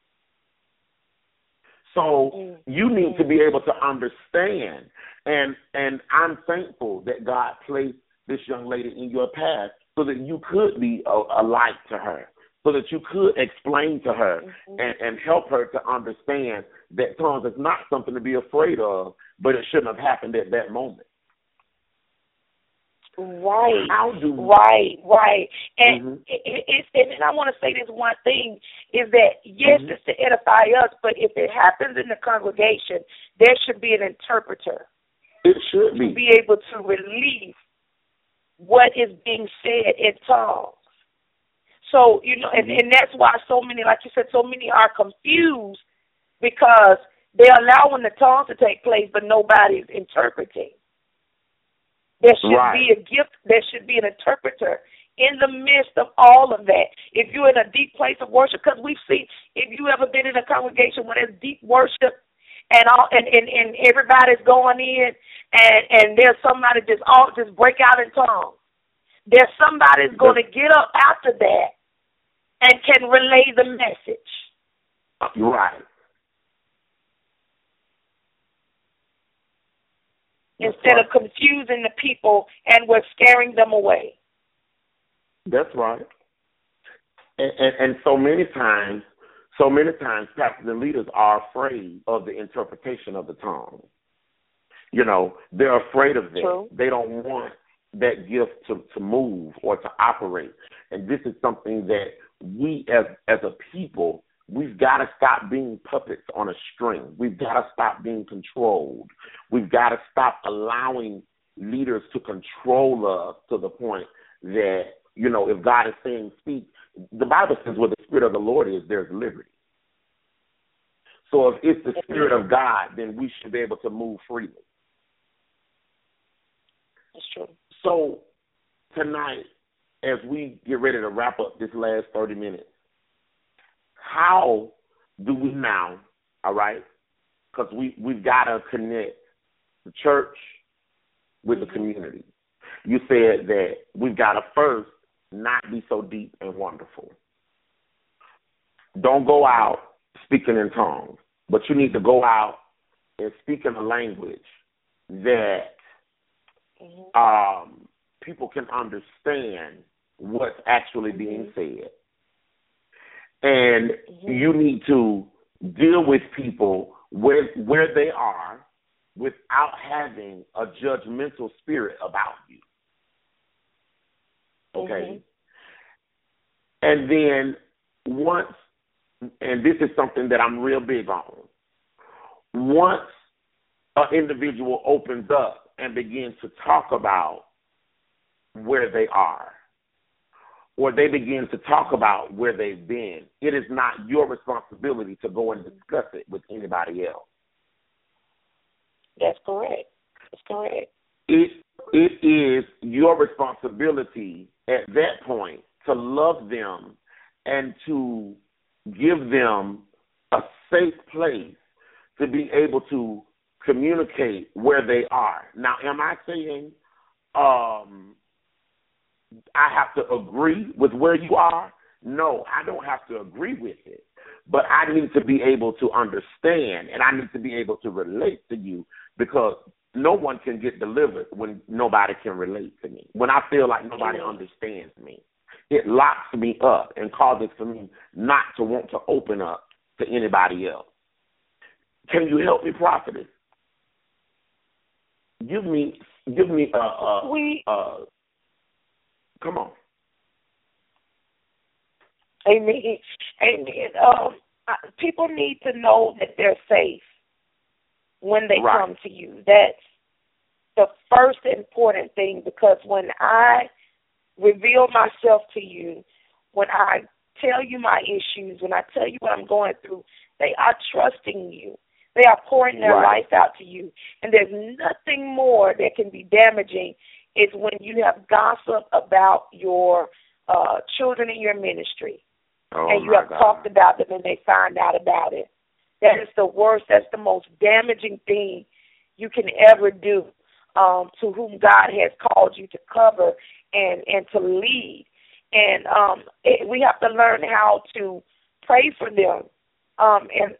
So you need to be able to understand, and I'm thankful that God placed this young lady in your path so that you could be a light to her, so that you could explain to her and help her to understand that tongues is not something to be afraid of, but it shouldn't have happened at that moment. Right. How do we? Right. And and I want to say this one thing is that, yes, it's to edify us, but if it happens in the congregation, there should be an interpreter. It should be. To be able to release what is being said in tongues. So, you know, and that's why so many, like you said, so many are confused because they're allowing the tongues to take place, but nobody's interpreting. There should be a gift. There should be an interpreter in the midst of all of that. If you're in a deep place of worship, because we've seen, if you ever been in a congregation where there's deep worship and everybody's going in and there's somebody just break out in tongues. There's somebody's going to get up after that and can relay the message. Right. Instead of confusing the people and we're scaring them away. That's right. And so many times, pastors and leaders are afraid of the interpretation of the tongue. You know, they're afraid of that. True. They don't want that gift to move or to operate. And this is something that we as a people, we've got to stop being puppets on a string. We've got to stop being controlled. We've got to stop allowing leaders to control us to the point that, you know, if God is saying speak, the Bible says where the Spirit of the Lord is, there's liberty. So if it's the Spirit of God, then we should be able to move freely. That's true. So tonight, as we get ready to wrap up this last 30 minutes, how do we now, all right, because we've got to connect the church with the community. You said that we've got to first not be so deep and wonderful. Don't go out speaking in tongues, but you need to go out and speak in a language that people can understand what's actually being said. And you need to deal with people where they are without having a judgmental spirit about you. Okay? And then once, and this is something that I'm real big on, once an individual opens up and begins to talk about where they are, or they begin to talk about where they've been, it is not your responsibility to go and discuss it with anybody else. That's correct. That's correct. It is your responsibility at that point to love them and to give them a safe place to be able to communicate where they are. Now, am I saying I have to agree with where you are? No, I don't have to agree with it. But I need to be able to understand, and I need to be able to relate to you, because no one can get delivered when nobody can relate to me. When I feel like nobody understands me, it locks me up and causes for me not to want to open up to anybody else. Can you help me, prophetess? Give me come on. Amen. People need to know that they're safe when they come to you. That's the first important thing, because when I reveal myself to you, when I tell you my issues, when I tell you what I'm going through, they are trusting you. They are pouring their life out to you. And there's nothing more that can be damaging is when you have gossip about your children in your ministry. And you have talked about them and they find out about it. That is the worst. That's the most damaging thing you can ever do to whom God has called you to cover and to lead. And we have to learn how to pray for them and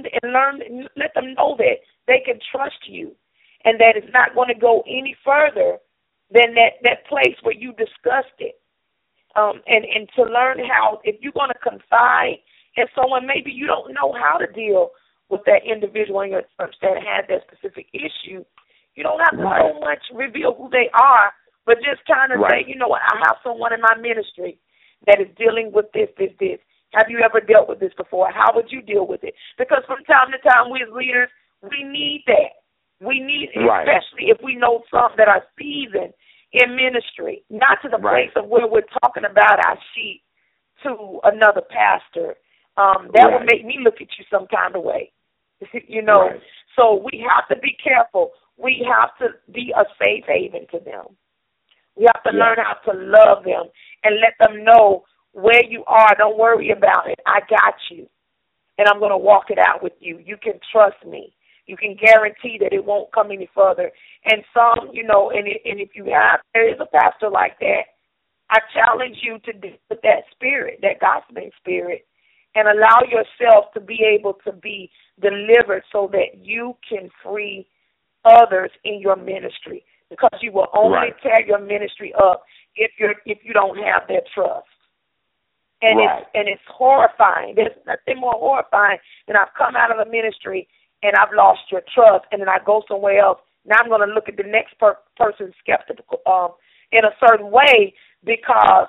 let them know that they can trust you and that it's not going to go any further than that place where you discussed it. And to learn how, if you're going to confide in someone, maybe you don't know how to deal with that individual in your church that has that specific issue. You don't have to so much reveal who they are, but just kind of say, you know what, I have someone in my ministry that is dealing with this. Have you ever dealt with this before? How would you deal with it? Because from time to time, we as leaders, we need that. We need, especially if we know some that are seasoned in ministry, not to the place of where we're talking about our sheep to another pastor. That would make me look at you some kind of way, you know. So we have to be careful. We have to be a safe haven to them. We have to learn how to love them and let them know where you are. Don't worry about it. I got you, and I'm going to walk it out with you. You can trust me. You can guarantee that it won't come any further. And some, you know, and if you have, there is a pastor like that, I challenge you to deal with that spirit, that gossiping spirit, and allow yourself to be able to be delivered so that you can free others in your ministry, because you will only tear your ministry up if you don't have their trust. And it's horrifying. There's nothing more horrifying than I've come out of a ministry and I've lost your trust, and then I go somewhere else. Now I'm going to look at the next person skeptical in a certain way because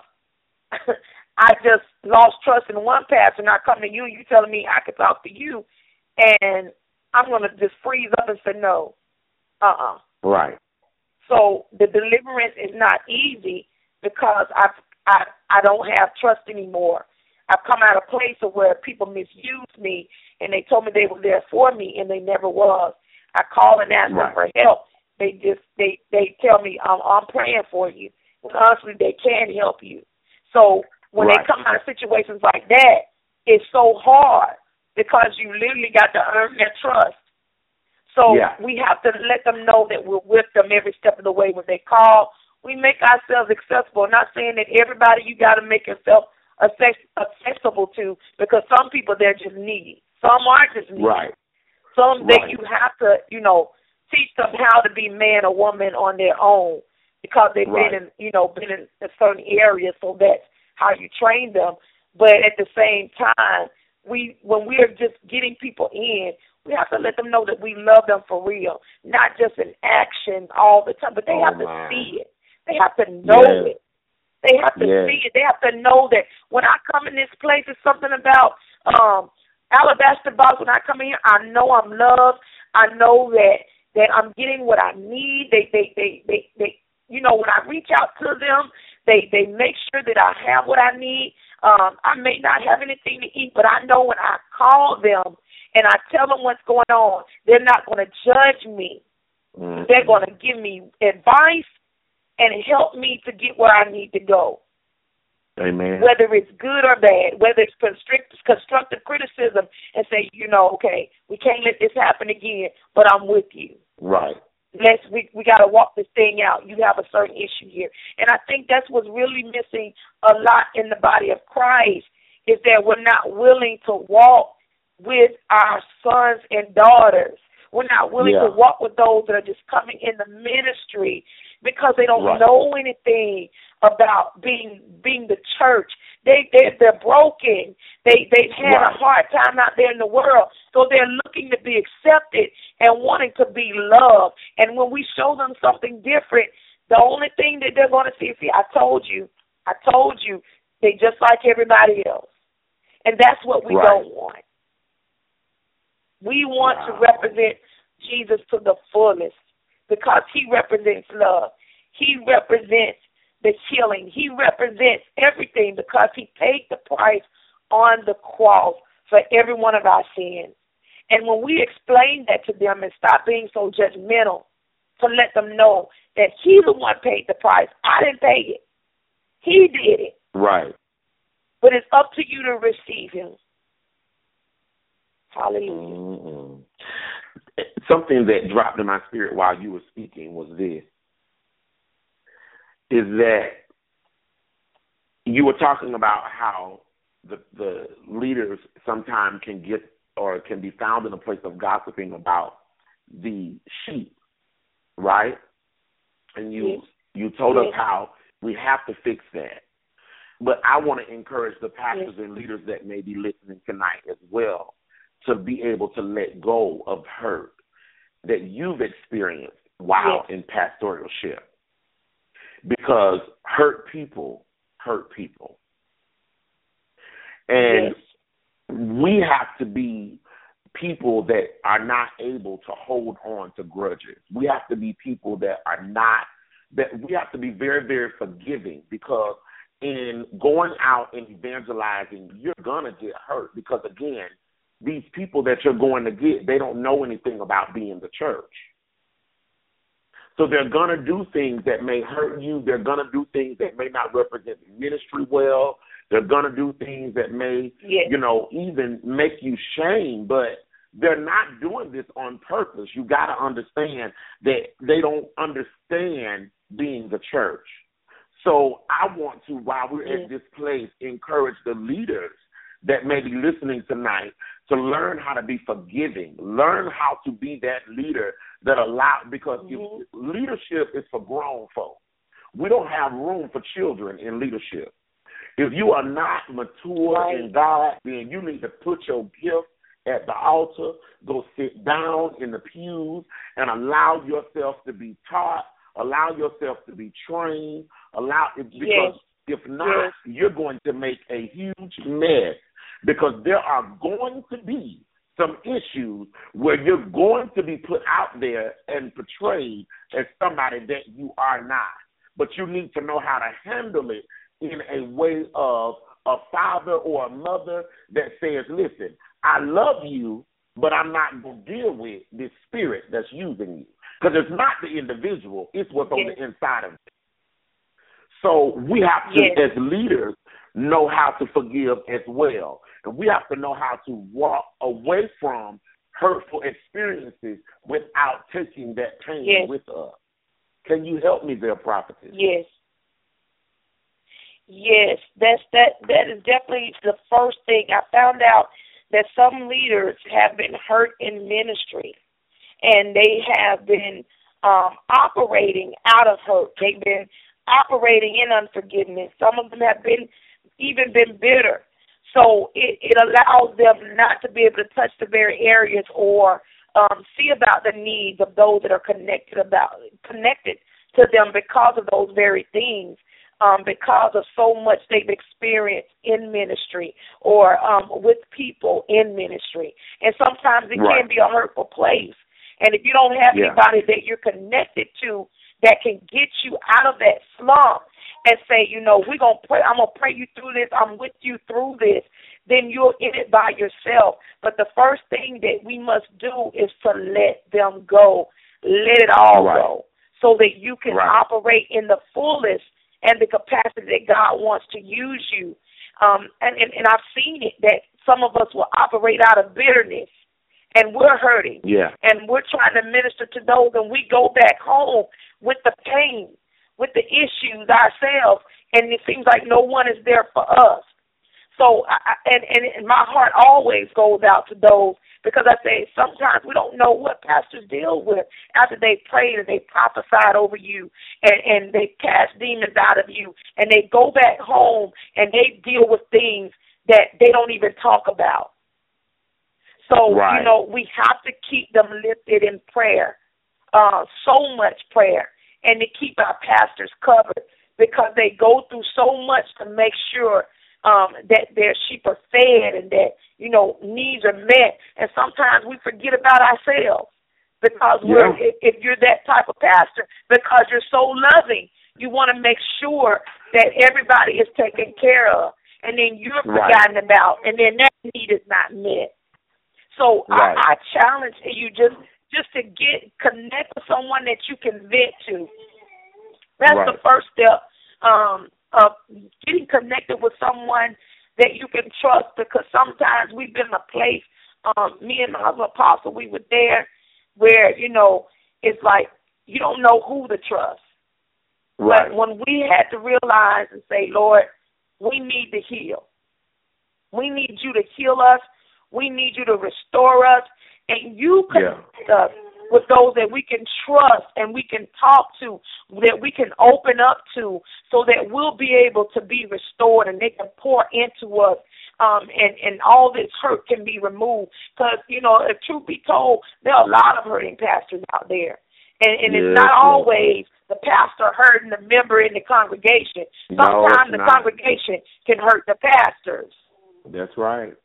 I just lost trust in one pastor, and I come to you, you telling me I could talk to you, and I'm going to just freeze up and say no. Right. So the deliverance is not easy because I don't have trust anymore. I've come out of a place where people misused me, and they told me they were there for me, and they never was. I call and ask them for help. They tell me I'm praying for you. When honestly, they can't help you. So when they come out of situations like that, it's so hard because you literally got to earn their trust. So we have to let them know that we're with them every step of the way. When they call, we make ourselves accessible. I'm not saying that everybody you got to make yourself accessible to, because some people, they're just needy. Some are just needy. Some that you have to, you know, teach them how to be man or woman on their own because they've been in a certain area, so that's how you train them. But at the same time, when we're just getting people in, we have to let them know that we love them for real, not just in action all the time, but they have to see it. They have to know it. They have to see it. They have to know that when I come in this place, it's something about alabaster box. When I come in here, I know I'm loved. I know that I'm getting what I need. They you know, when I reach out to them, they make sure that I have what I need. I may not have anything to eat, but I know when I call them and I tell them what's going on, they're not going to judge me. They're going to give me advice and help me to get where I need to go. Amen. Whether it's good or bad, whether it's constructive criticism and say, you know, okay, we can't let this happen again, but I'm with you. Right. We got to walk this thing out. You have a certain issue here. And I think that's what's really missing a lot in the body of Christ, is that we're not willing to walk with our sons and daughters. We're not willing to walk with those that are just coming in the ministry because they don't know anything about being the church. They're broken. They've had a hard time out there in the world, so they're looking to be accepted and wanting to be loved. And when we show them something different, the only thing that they're going to see, I told you, they just like everybody else. And that's what we don't want. We want to represent Jesus to the fullest. because he represents love. He represents the healing. He represents everything because he paid the price on the cross for every one of our sins. And when we explain that to them and stop being so judgmental, to let them know that he's the one paid the price. I didn't pay it. He did it. Right. But it's up to you to receive him. Hallelujah. Mm-hmm. Something that dropped in my spirit while you were speaking was this, is that you were talking about how the leaders sometimes can get or can be found in a place of gossiping about the sheep, right? And you told us how we have to fix that. But I want to encourage the pastors and leaders that may be listening tonight as well to be able to let go of hurt that you've experienced while in pastoralship. Because hurt people hurt people. And we have to be people that are not able to hold on to grudges. We have to be people that are not, that we have to be very, very forgiving, because in going out and evangelizing, you're going to get hurt because, again, these people that you're going to get, they don't know anything about being the church. So they're going to do things that may hurt you. They're going to do things that may not represent the ministry well. They're going to do things that may, even make you shame, but they're not doing this on purpose. You got to understand that they don't understand being the church. So I want to, while we're at this place, encourage the leaders that may be listening tonight to learn how to be forgiving, learn how to be that leader that allows, because if leadership is for grown folk. We don't have room for children in leadership. If you are not mature in God, then you need to put your gift at the altar, go sit down in the pews, and allow yourself to be taught, allow yourself to be trained, because if not, you're going to make a huge mess, because there are going to be some issues where you're going to be put out there and portrayed as somebody that you are not. But you need to know how to handle it in a way of a father or a mother that says, listen, I love you, but I'm not going to deal with this spirit that's using you. Because it's not the individual, it's what's on the inside of it. So we have to, as leaders, know how to forgive as well. And we have to know how to walk away from hurtful experiences without taking that pain with us. Can you help me there, prophetess? Yes. Yes, that is definitely the first thing. I found out that some leaders have been hurt in ministry, and they have been operating out of hurt. They've been operating in unforgiveness. Some of them have been bitter. So it allows them not to be able to touch the very areas or see about the needs of those that are connected to them because of those very things. Because of so much they've experienced in ministry or with people in ministry. And sometimes it can be a hurtful place. And if you don't have anybody that you're connected to that can get you out of that slump and say, we're going to pray, I'm going to pray you through this, I'm with you through this, then you're in it by yourself. But the first thing that we must do is to let them go. Let it all go so that you can operate in the fullest and the capacity that God wants to use you. And I've seen it that some of us will operate out of bitterness, and we're hurting. And we're trying to minister to those, and we go back home with the pain, with the issues ourselves, and it seems like no one is there for us. So, and my heart always goes out to those, because I say sometimes we don't know what pastors deal with after they prayed and they prophesied over you and they cast demons out of you, and they go back home and they deal with things that they don't even talk about. So, we have to keep them lifted in prayer, so much prayer, and to keep our pastors covered, because they go through so much to make sure that their sheep are fed and that, needs are met. And sometimes we forget about ourselves because if you're that type of pastor, because you're so loving, you want to make sure that everybody is taken care of, and then you're forgotten about, and then that need is not met. So I challenge you just to connect with someone that you can vent to. That's the first step of getting connected with someone that you can trust, because sometimes we've been in a place, me and my other apostle, we were there where, it's like you don't know who to trust. Right. But when we had to realize and say, Lord, we need to heal. We need you to heal us. We need you to restore us. And you connect us with those that we can trust and we can talk to, that we can open up to, so that we'll be able to be restored and they can pour into us, and all this hurt can be removed. Because, if truth be told, there are a lot of hurting pastors out there. And it's not always the pastor hurting the member in the congregation. Sometimes the congregation can hurt the pastors. That's right.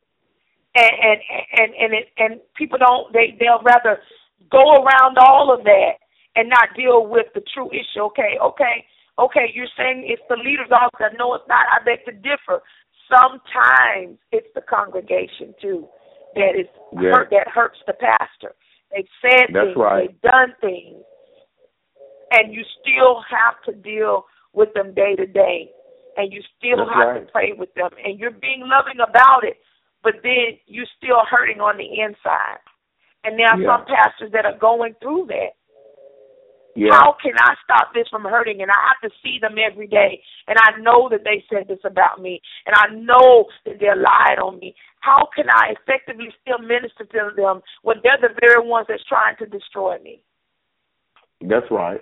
And people they'll rather go around all of that and not deal with the true issue. Okay, you're saying it's the leader's office. No, it's not. I beg to differ. Sometimes it's the congregation too that hurts the pastor. They've said things, they've done things, and you still have to deal with them day to day, and you still have to pray with them, and you're being loving about it, but then you're still hurting on the inside. And there are some pastors that are going through that. Yeah. How can I stop this from hurting? And I have to see them every day, and I know that they said this about me, and I know that they're lying on me. How can I effectively still minister to them when they're the very ones that's trying to destroy me? That's right.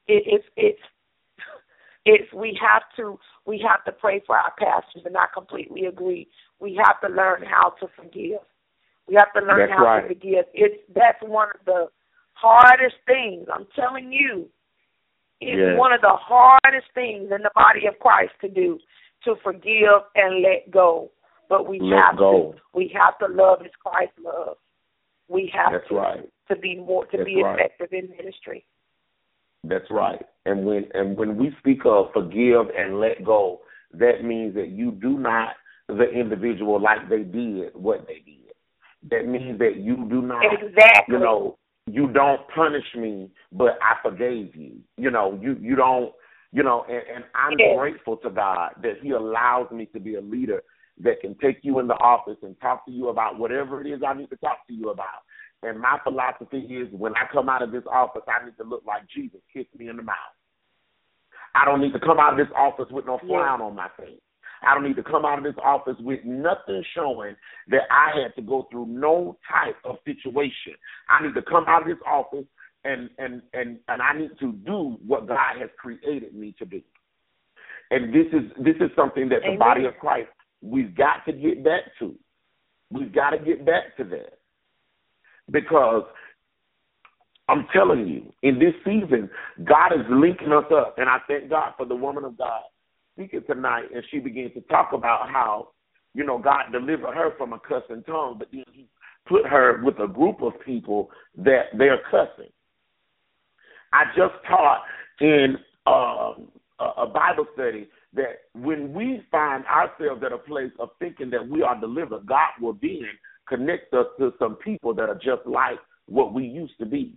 We have to pray for our pastors, and I completely agree. We have to learn how to forgive. We have to learn how to forgive. That's one of the hardest things. I'm telling you, it's one of the hardest things in the body of Christ to do, to forgive and let go. But we have to. We have to love as Christ loves. We have to be effective in ministry. That's right. And when we speak of forgive and let go, that means that you do not the individual like they did what they did. That means that you do not, you don't punish me, but I forgave you. You don't, and I'm grateful to God that He allows me to be a leader that can take you in the office and talk to you about whatever it is I need to talk to you about. And my philosophy is, when I come out of this office, I need to look like Jesus kissed me in the mouth. I don't need to come out of this office with no frown on my face. I don't need to come out of this office with nothing showing that I had to go through no type of situation. I need to come out of this office and I need to do what God has created me to do. And this is something that the body of Christ, we've got to get back to. We've got to get back to that. Because I'm telling you, in this season, God is linking us up. And I thank God for the woman of God speaking tonight, and she begins to talk about how, God delivered her from a cussing tongue, but then He put her with a group of people that they're cussing. I just taught in a Bible study that when we find ourselves at a place of thinking that we are delivered, God will then connect us to some people that are just like what we used to be.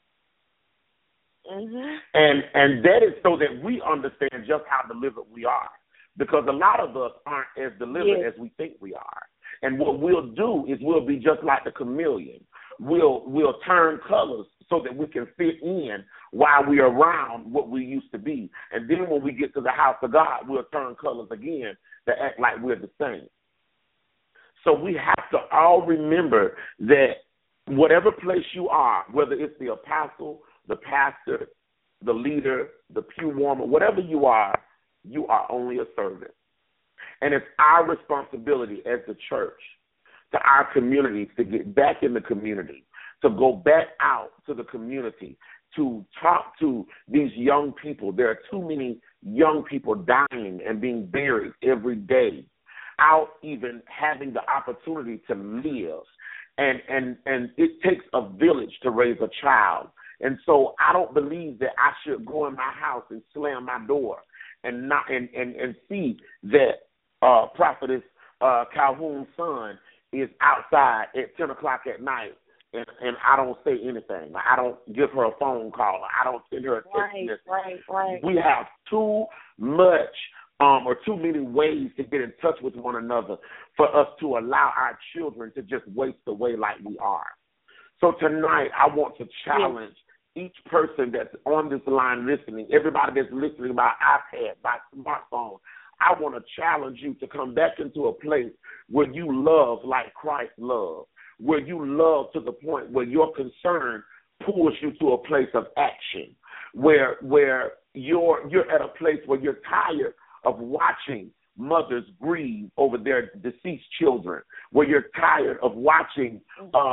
Mm-hmm. And that is so that we understand just how delivered we are, because a lot of us aren't as delivered as we think we are. And what we'll do is we'll be just like the chameleon. We'll turn colors so that we can fit in while we're around what we used to be. And then when we get to the house of God, we'll turn colors again to act like we're the same. So we have to all remember that whatever place you are, whether it's the apostle, the pastor, the leader, the pew warmer, whatever you are only a servant. And it's our responsibility as the church, to our communities, to get back in the community, to go back out to the community, to talk to these young people. There are too many young people dying and being buried every day, out even having the opportunity to live. and it takes a village to raise a child. And so I don't believe that I should go in my house and slam my door and not and see that Prophetess Calhoun's son is outside at 10 o'clock at night, and I don't say anything. I don't give her a phone call. I don't send her a text message. Right. We have too much or too many ways to get in touch with one another for us to allow our children to just waste away like we are. So tonight I want to challenge each person that's on this line listening, everybody that's listening by iPad, by smartphone. I want to challenge you to come back into a place where you love like Christ loved, where you love to the point where your concern pulls you to a place of action, where you're at a place where you're tired of watching mothers grieve over their deceased children, where you're tired of watching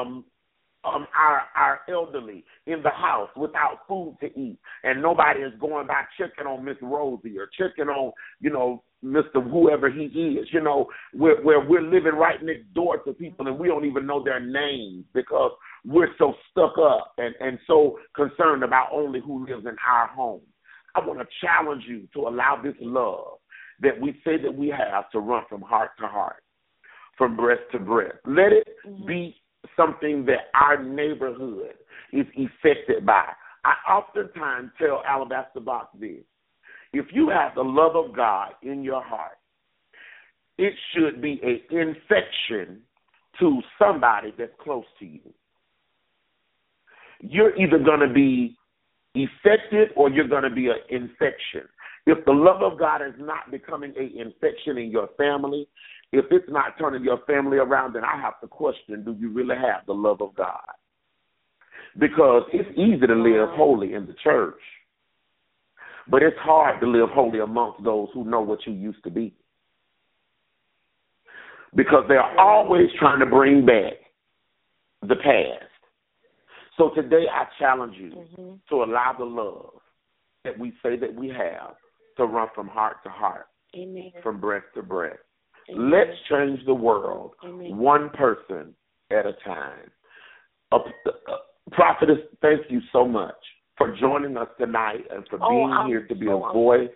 our elderly in the house without food to eat, and nobody is going by checking on Miss Rosie or checking on, Mr. whoever he is, where we're living right next door to people and we don't even know their names because we're so stuck up and so concerned about only who lives in our home. I want to challenge you to allow this love that we say that we have to run from heart to heart, from breast to breast. Let it be something that our neighborhood is affected by. I oftentimes tell Alabaster Box this. If you have the love of God in your heart, it should be an infection to somebody that's close to you. You're either going to be affected or you're going to be an infection. If the love of God is not becoming an infection in your family, if it's not turning your family around, then I have to question, do you really have the love of God? Because it's easy to live holy in the church, but it's hard to live holy amongst those who know what you used to be. Because they're always trying to bring back the past. So today I challenge you to allow the love that we say that we have to run from heart to heart, from breast to breast. Let's change the world one person at a time. Prophetess, thank you so much for joining us tonight and for being here to be a voice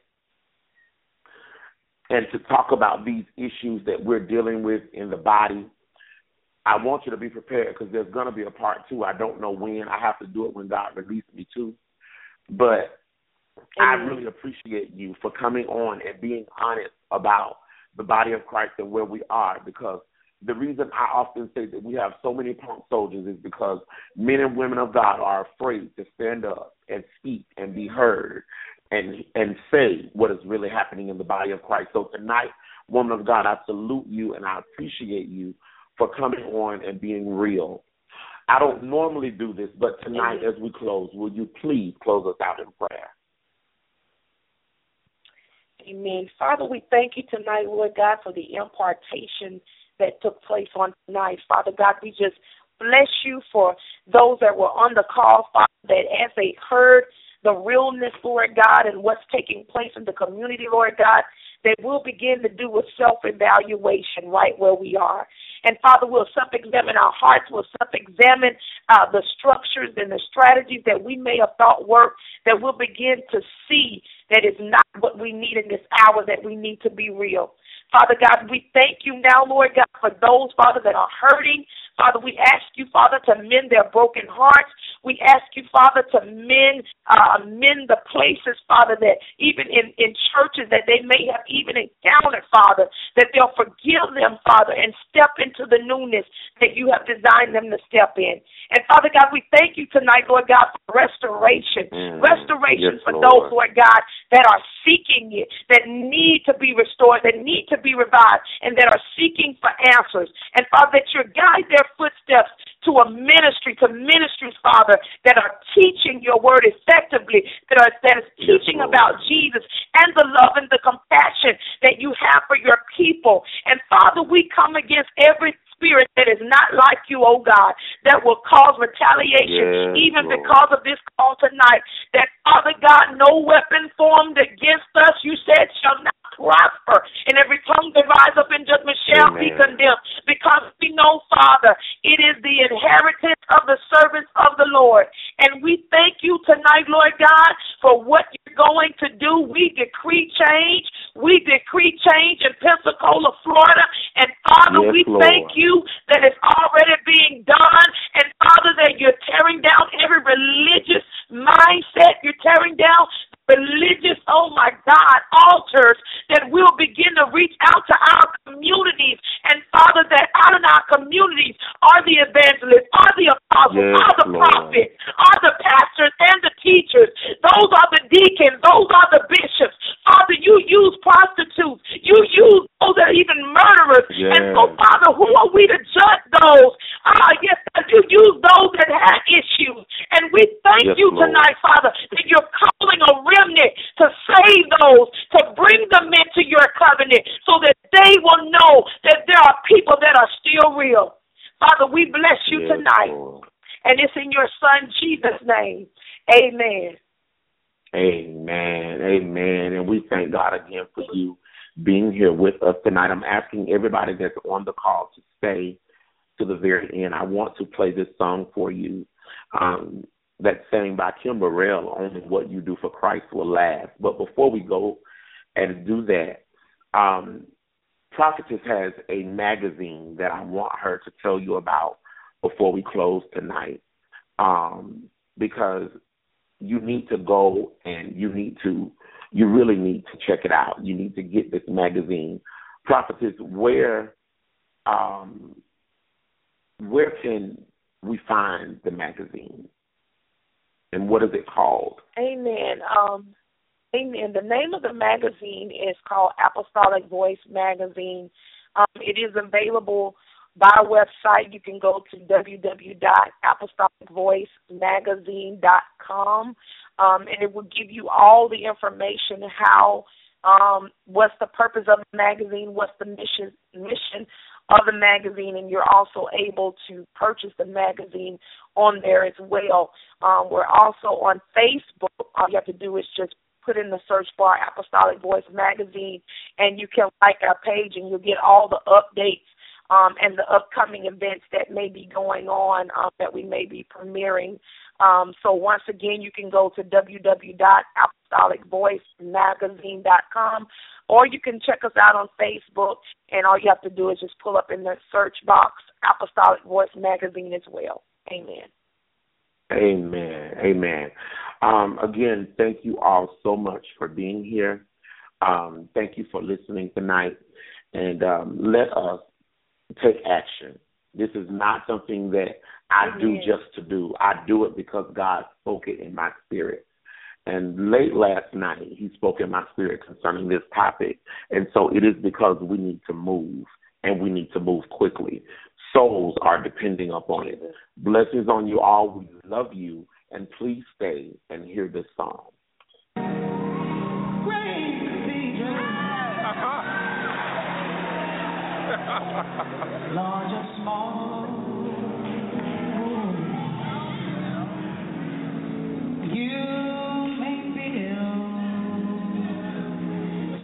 and to talk about these issues that we're dealing with in the body. I want you to be prepared because there's going to be a part 2. I don't know when. I have to do it when God releases me to. But I really appreciate you for coming on and being honest about the body of Christ and where we are, because the reason I often say that we have so many punk soldiers is because men and women of God are afraid to stand up and speak and be heard and say what is really happening in the body of Christ. So tonight, woman of God, I salute you and I appreciate you for coming on and being real. I don't normally do this, but tonight as we close, will you please close us out in prayer? Amen. Father, we thank you tonight, Lord God, for the impartation that took place on tonight. Father God, we just bless you for those that were on the call, Father, that as they heard the realness, Lord God, and what's taking place in the community, Lord God, that we'll begin to do a self-evaluation right where we are. And, Father, we'll self-examine our hearts. We'll self-examine the structures and the strategies that we may have thought worked, that we'll begin to see that it's not what we need in this hour, that we need to be real. Father God, we thank you now, Lord God, for those, Father, that are hurting. Father, we ask you, Father, to mend their broken hearts. We ask you, Father, to mend the places, Father, that even in churches that they may have even encountered, Father, that they'll forgive them, Father, and step into the newness that you have designed them to step in. And, Father God, we thank you tonight, Lord God, for restoration. Restoration for those, Lord God, that are seeking you, that need to be restored, that need to be revived, and that are seeking for answers. And, Father, that you guide their footsteps to a ministry, to ministries, Father, that are teaching your word effectively, that is teaching about Jesus and the love and the compassion that you have for your people. And, Father, we come against every spirit that is not like you, oh God, that will cause retaliation, even because of this call tonight, that, Father God, no weapon formed against us, you said, shall not prosper, and every tongue that rise up in judgment shall be condemned. Because we know, Father, it is the inheritance of the servants of the Lord. And we thank you tonight, Lord God, for what you're going to do. We decree change. We decree change in Pensacola, Florida. And Father, we thank you that it's already being done. And Father, that you're tearing down every religious mindset. You're tearing down religious, oh my God, altars, that we'll begin to reach out to our communities. And Father, that out in our communities are the evangelists, are the apostles, are the prophets, are the pastors and the teachers. Those are the deacons. Those are the bishops. Father, you use prostitutes. You use those that are even murderers. And so, Father, who are we to judge those? Yes, you use those that have issues. And we thank you tonight, Father, that you're calling a remnant to save those, to bring them into your covenant so that they will know that there are people that are still real. Father, we bless you tonight. Lord. And it's in your Son, Jesus' name. Amen. Amen. Amen. And we thank God again for you being here with us tonight. I'm asking everybody that's on the call to stay to the very end. I want to play this song for you. That's sang by Kim Burrell, Only What You Do for Christ Will Last. But before we go and do that, Prophetess has a magazine that I want her to tell you about before we close tonight, because you need to go and you really need to check it out. You need to get this magazine. Prophetess, where can we find the magazine? And what is it called? Amen. Amen. The name of the magazine is called Apostolic Voice Magazine. It is available by website. You can go to www.apostolicvoicemagazine.com, and it will give you all the information, how, what's the purpose of the magazine, what's the mission of the magazine, and you're also able to purchase the magazine on there as well. We're also on Facebook. All you have to do is just put in the search bar Apostolic Voice Magazine, and you can like our page, and you'll get all the updates and the upcoming events that may be going on that we may be premiering. So once again, you can go to www.apostolicvoicemagazine.com, or you can check us out on Facebook, and all you have to do is just pull up in the search box Apostolic Voice Magazine as well. Amen. Amen. Amen. Again, thank you all so much for being here. Thank you for listening tonight. And let us take action. This is not something that I do just to do. I do it because God spoke it in my spirit. And late last night, he spoke in my spirit concerning this topic. And so it is because we need to move, and we need to move quickly. Souls are depending upon it. Blessings on you all. We love you. And please stay and hear this song. Large or small, you may build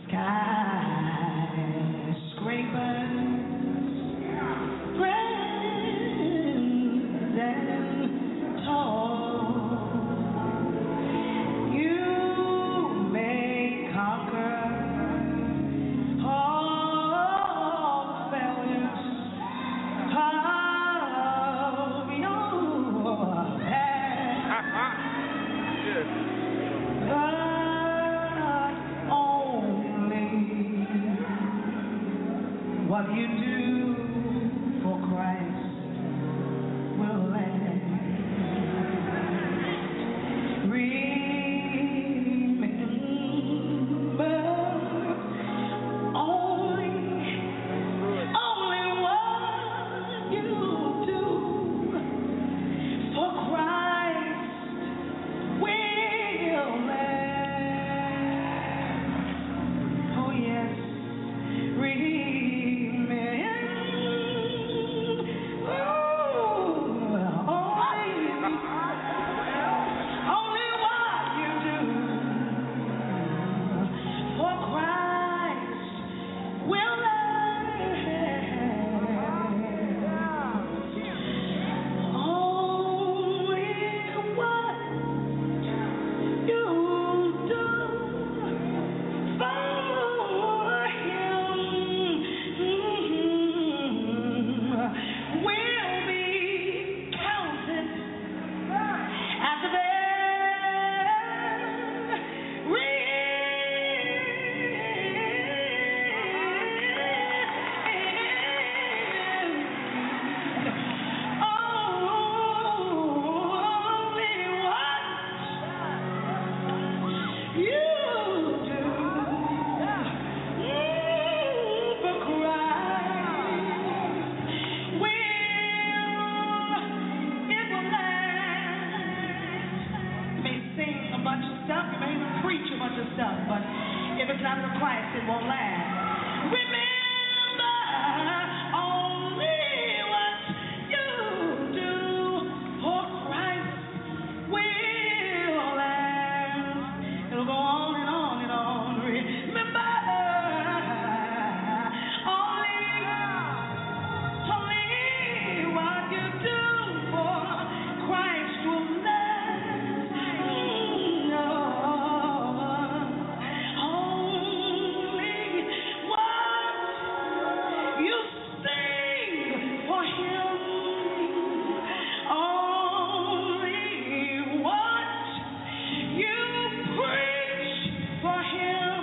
skyscrapers, grand and tall. You may conquer all failures. stuff, but if it's not for Christ, it won't last. Remember only what you do for Christ will last. It'll go on and on and on. Remember only what you do for Christ will last. Only what you sing for Him. Only what you preach for Him.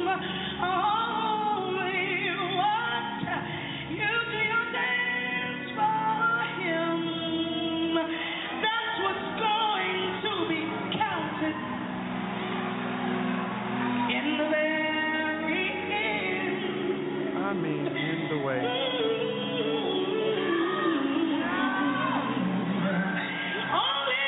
Only what you do your dance for Him. That's what's going to be counted in the very end. I mean, in the way. Only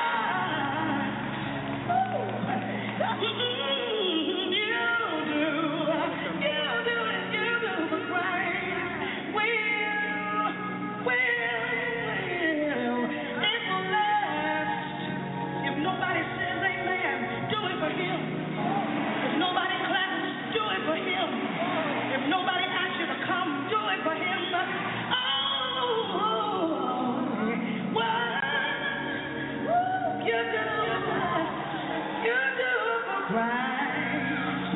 what you do for Christ will, it will last. If nobody says amen, do it for Him. If nobody claps, do it for Him. If nobody asks you to come, do it for Him. Oh, what you do for Christ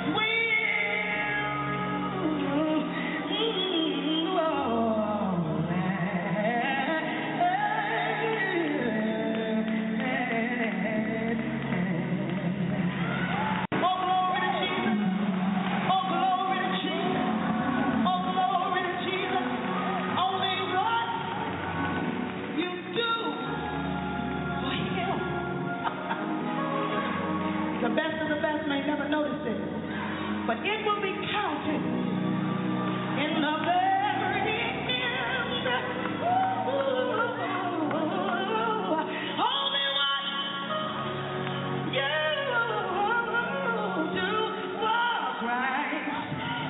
The best of the best may never notice it, but it will be counted in the very end. Only what you do for Christ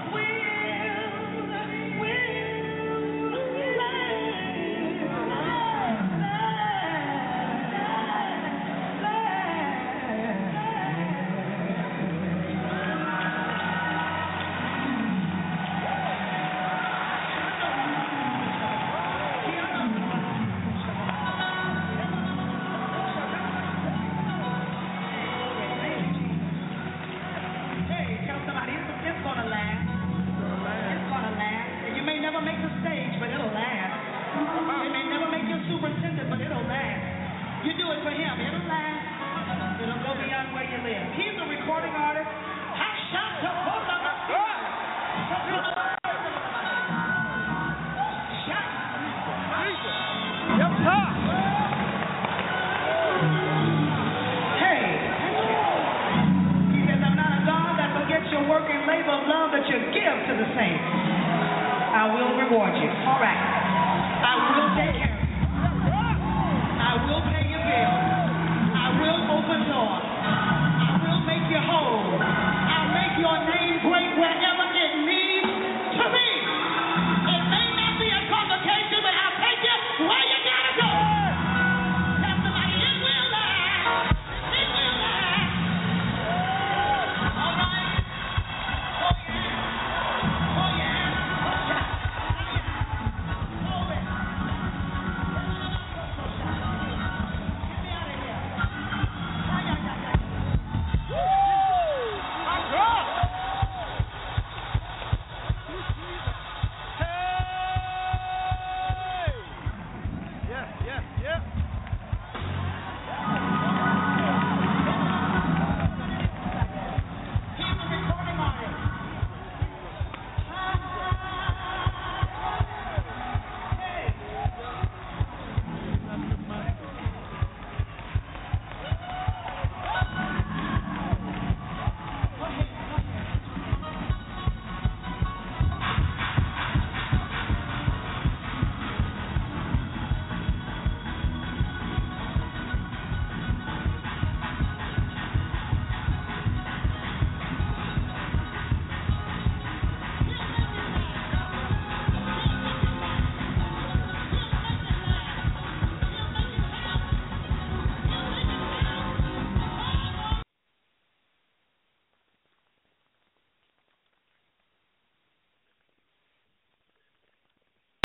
superintendent, but it'll last. You do it for Him, it'll last. It'll go beyond where you live. He's a recording artist. Hey, he says, I'm not a God that forgets your work and labor of love that you give to the saints. I will reward you. All right. I will take care.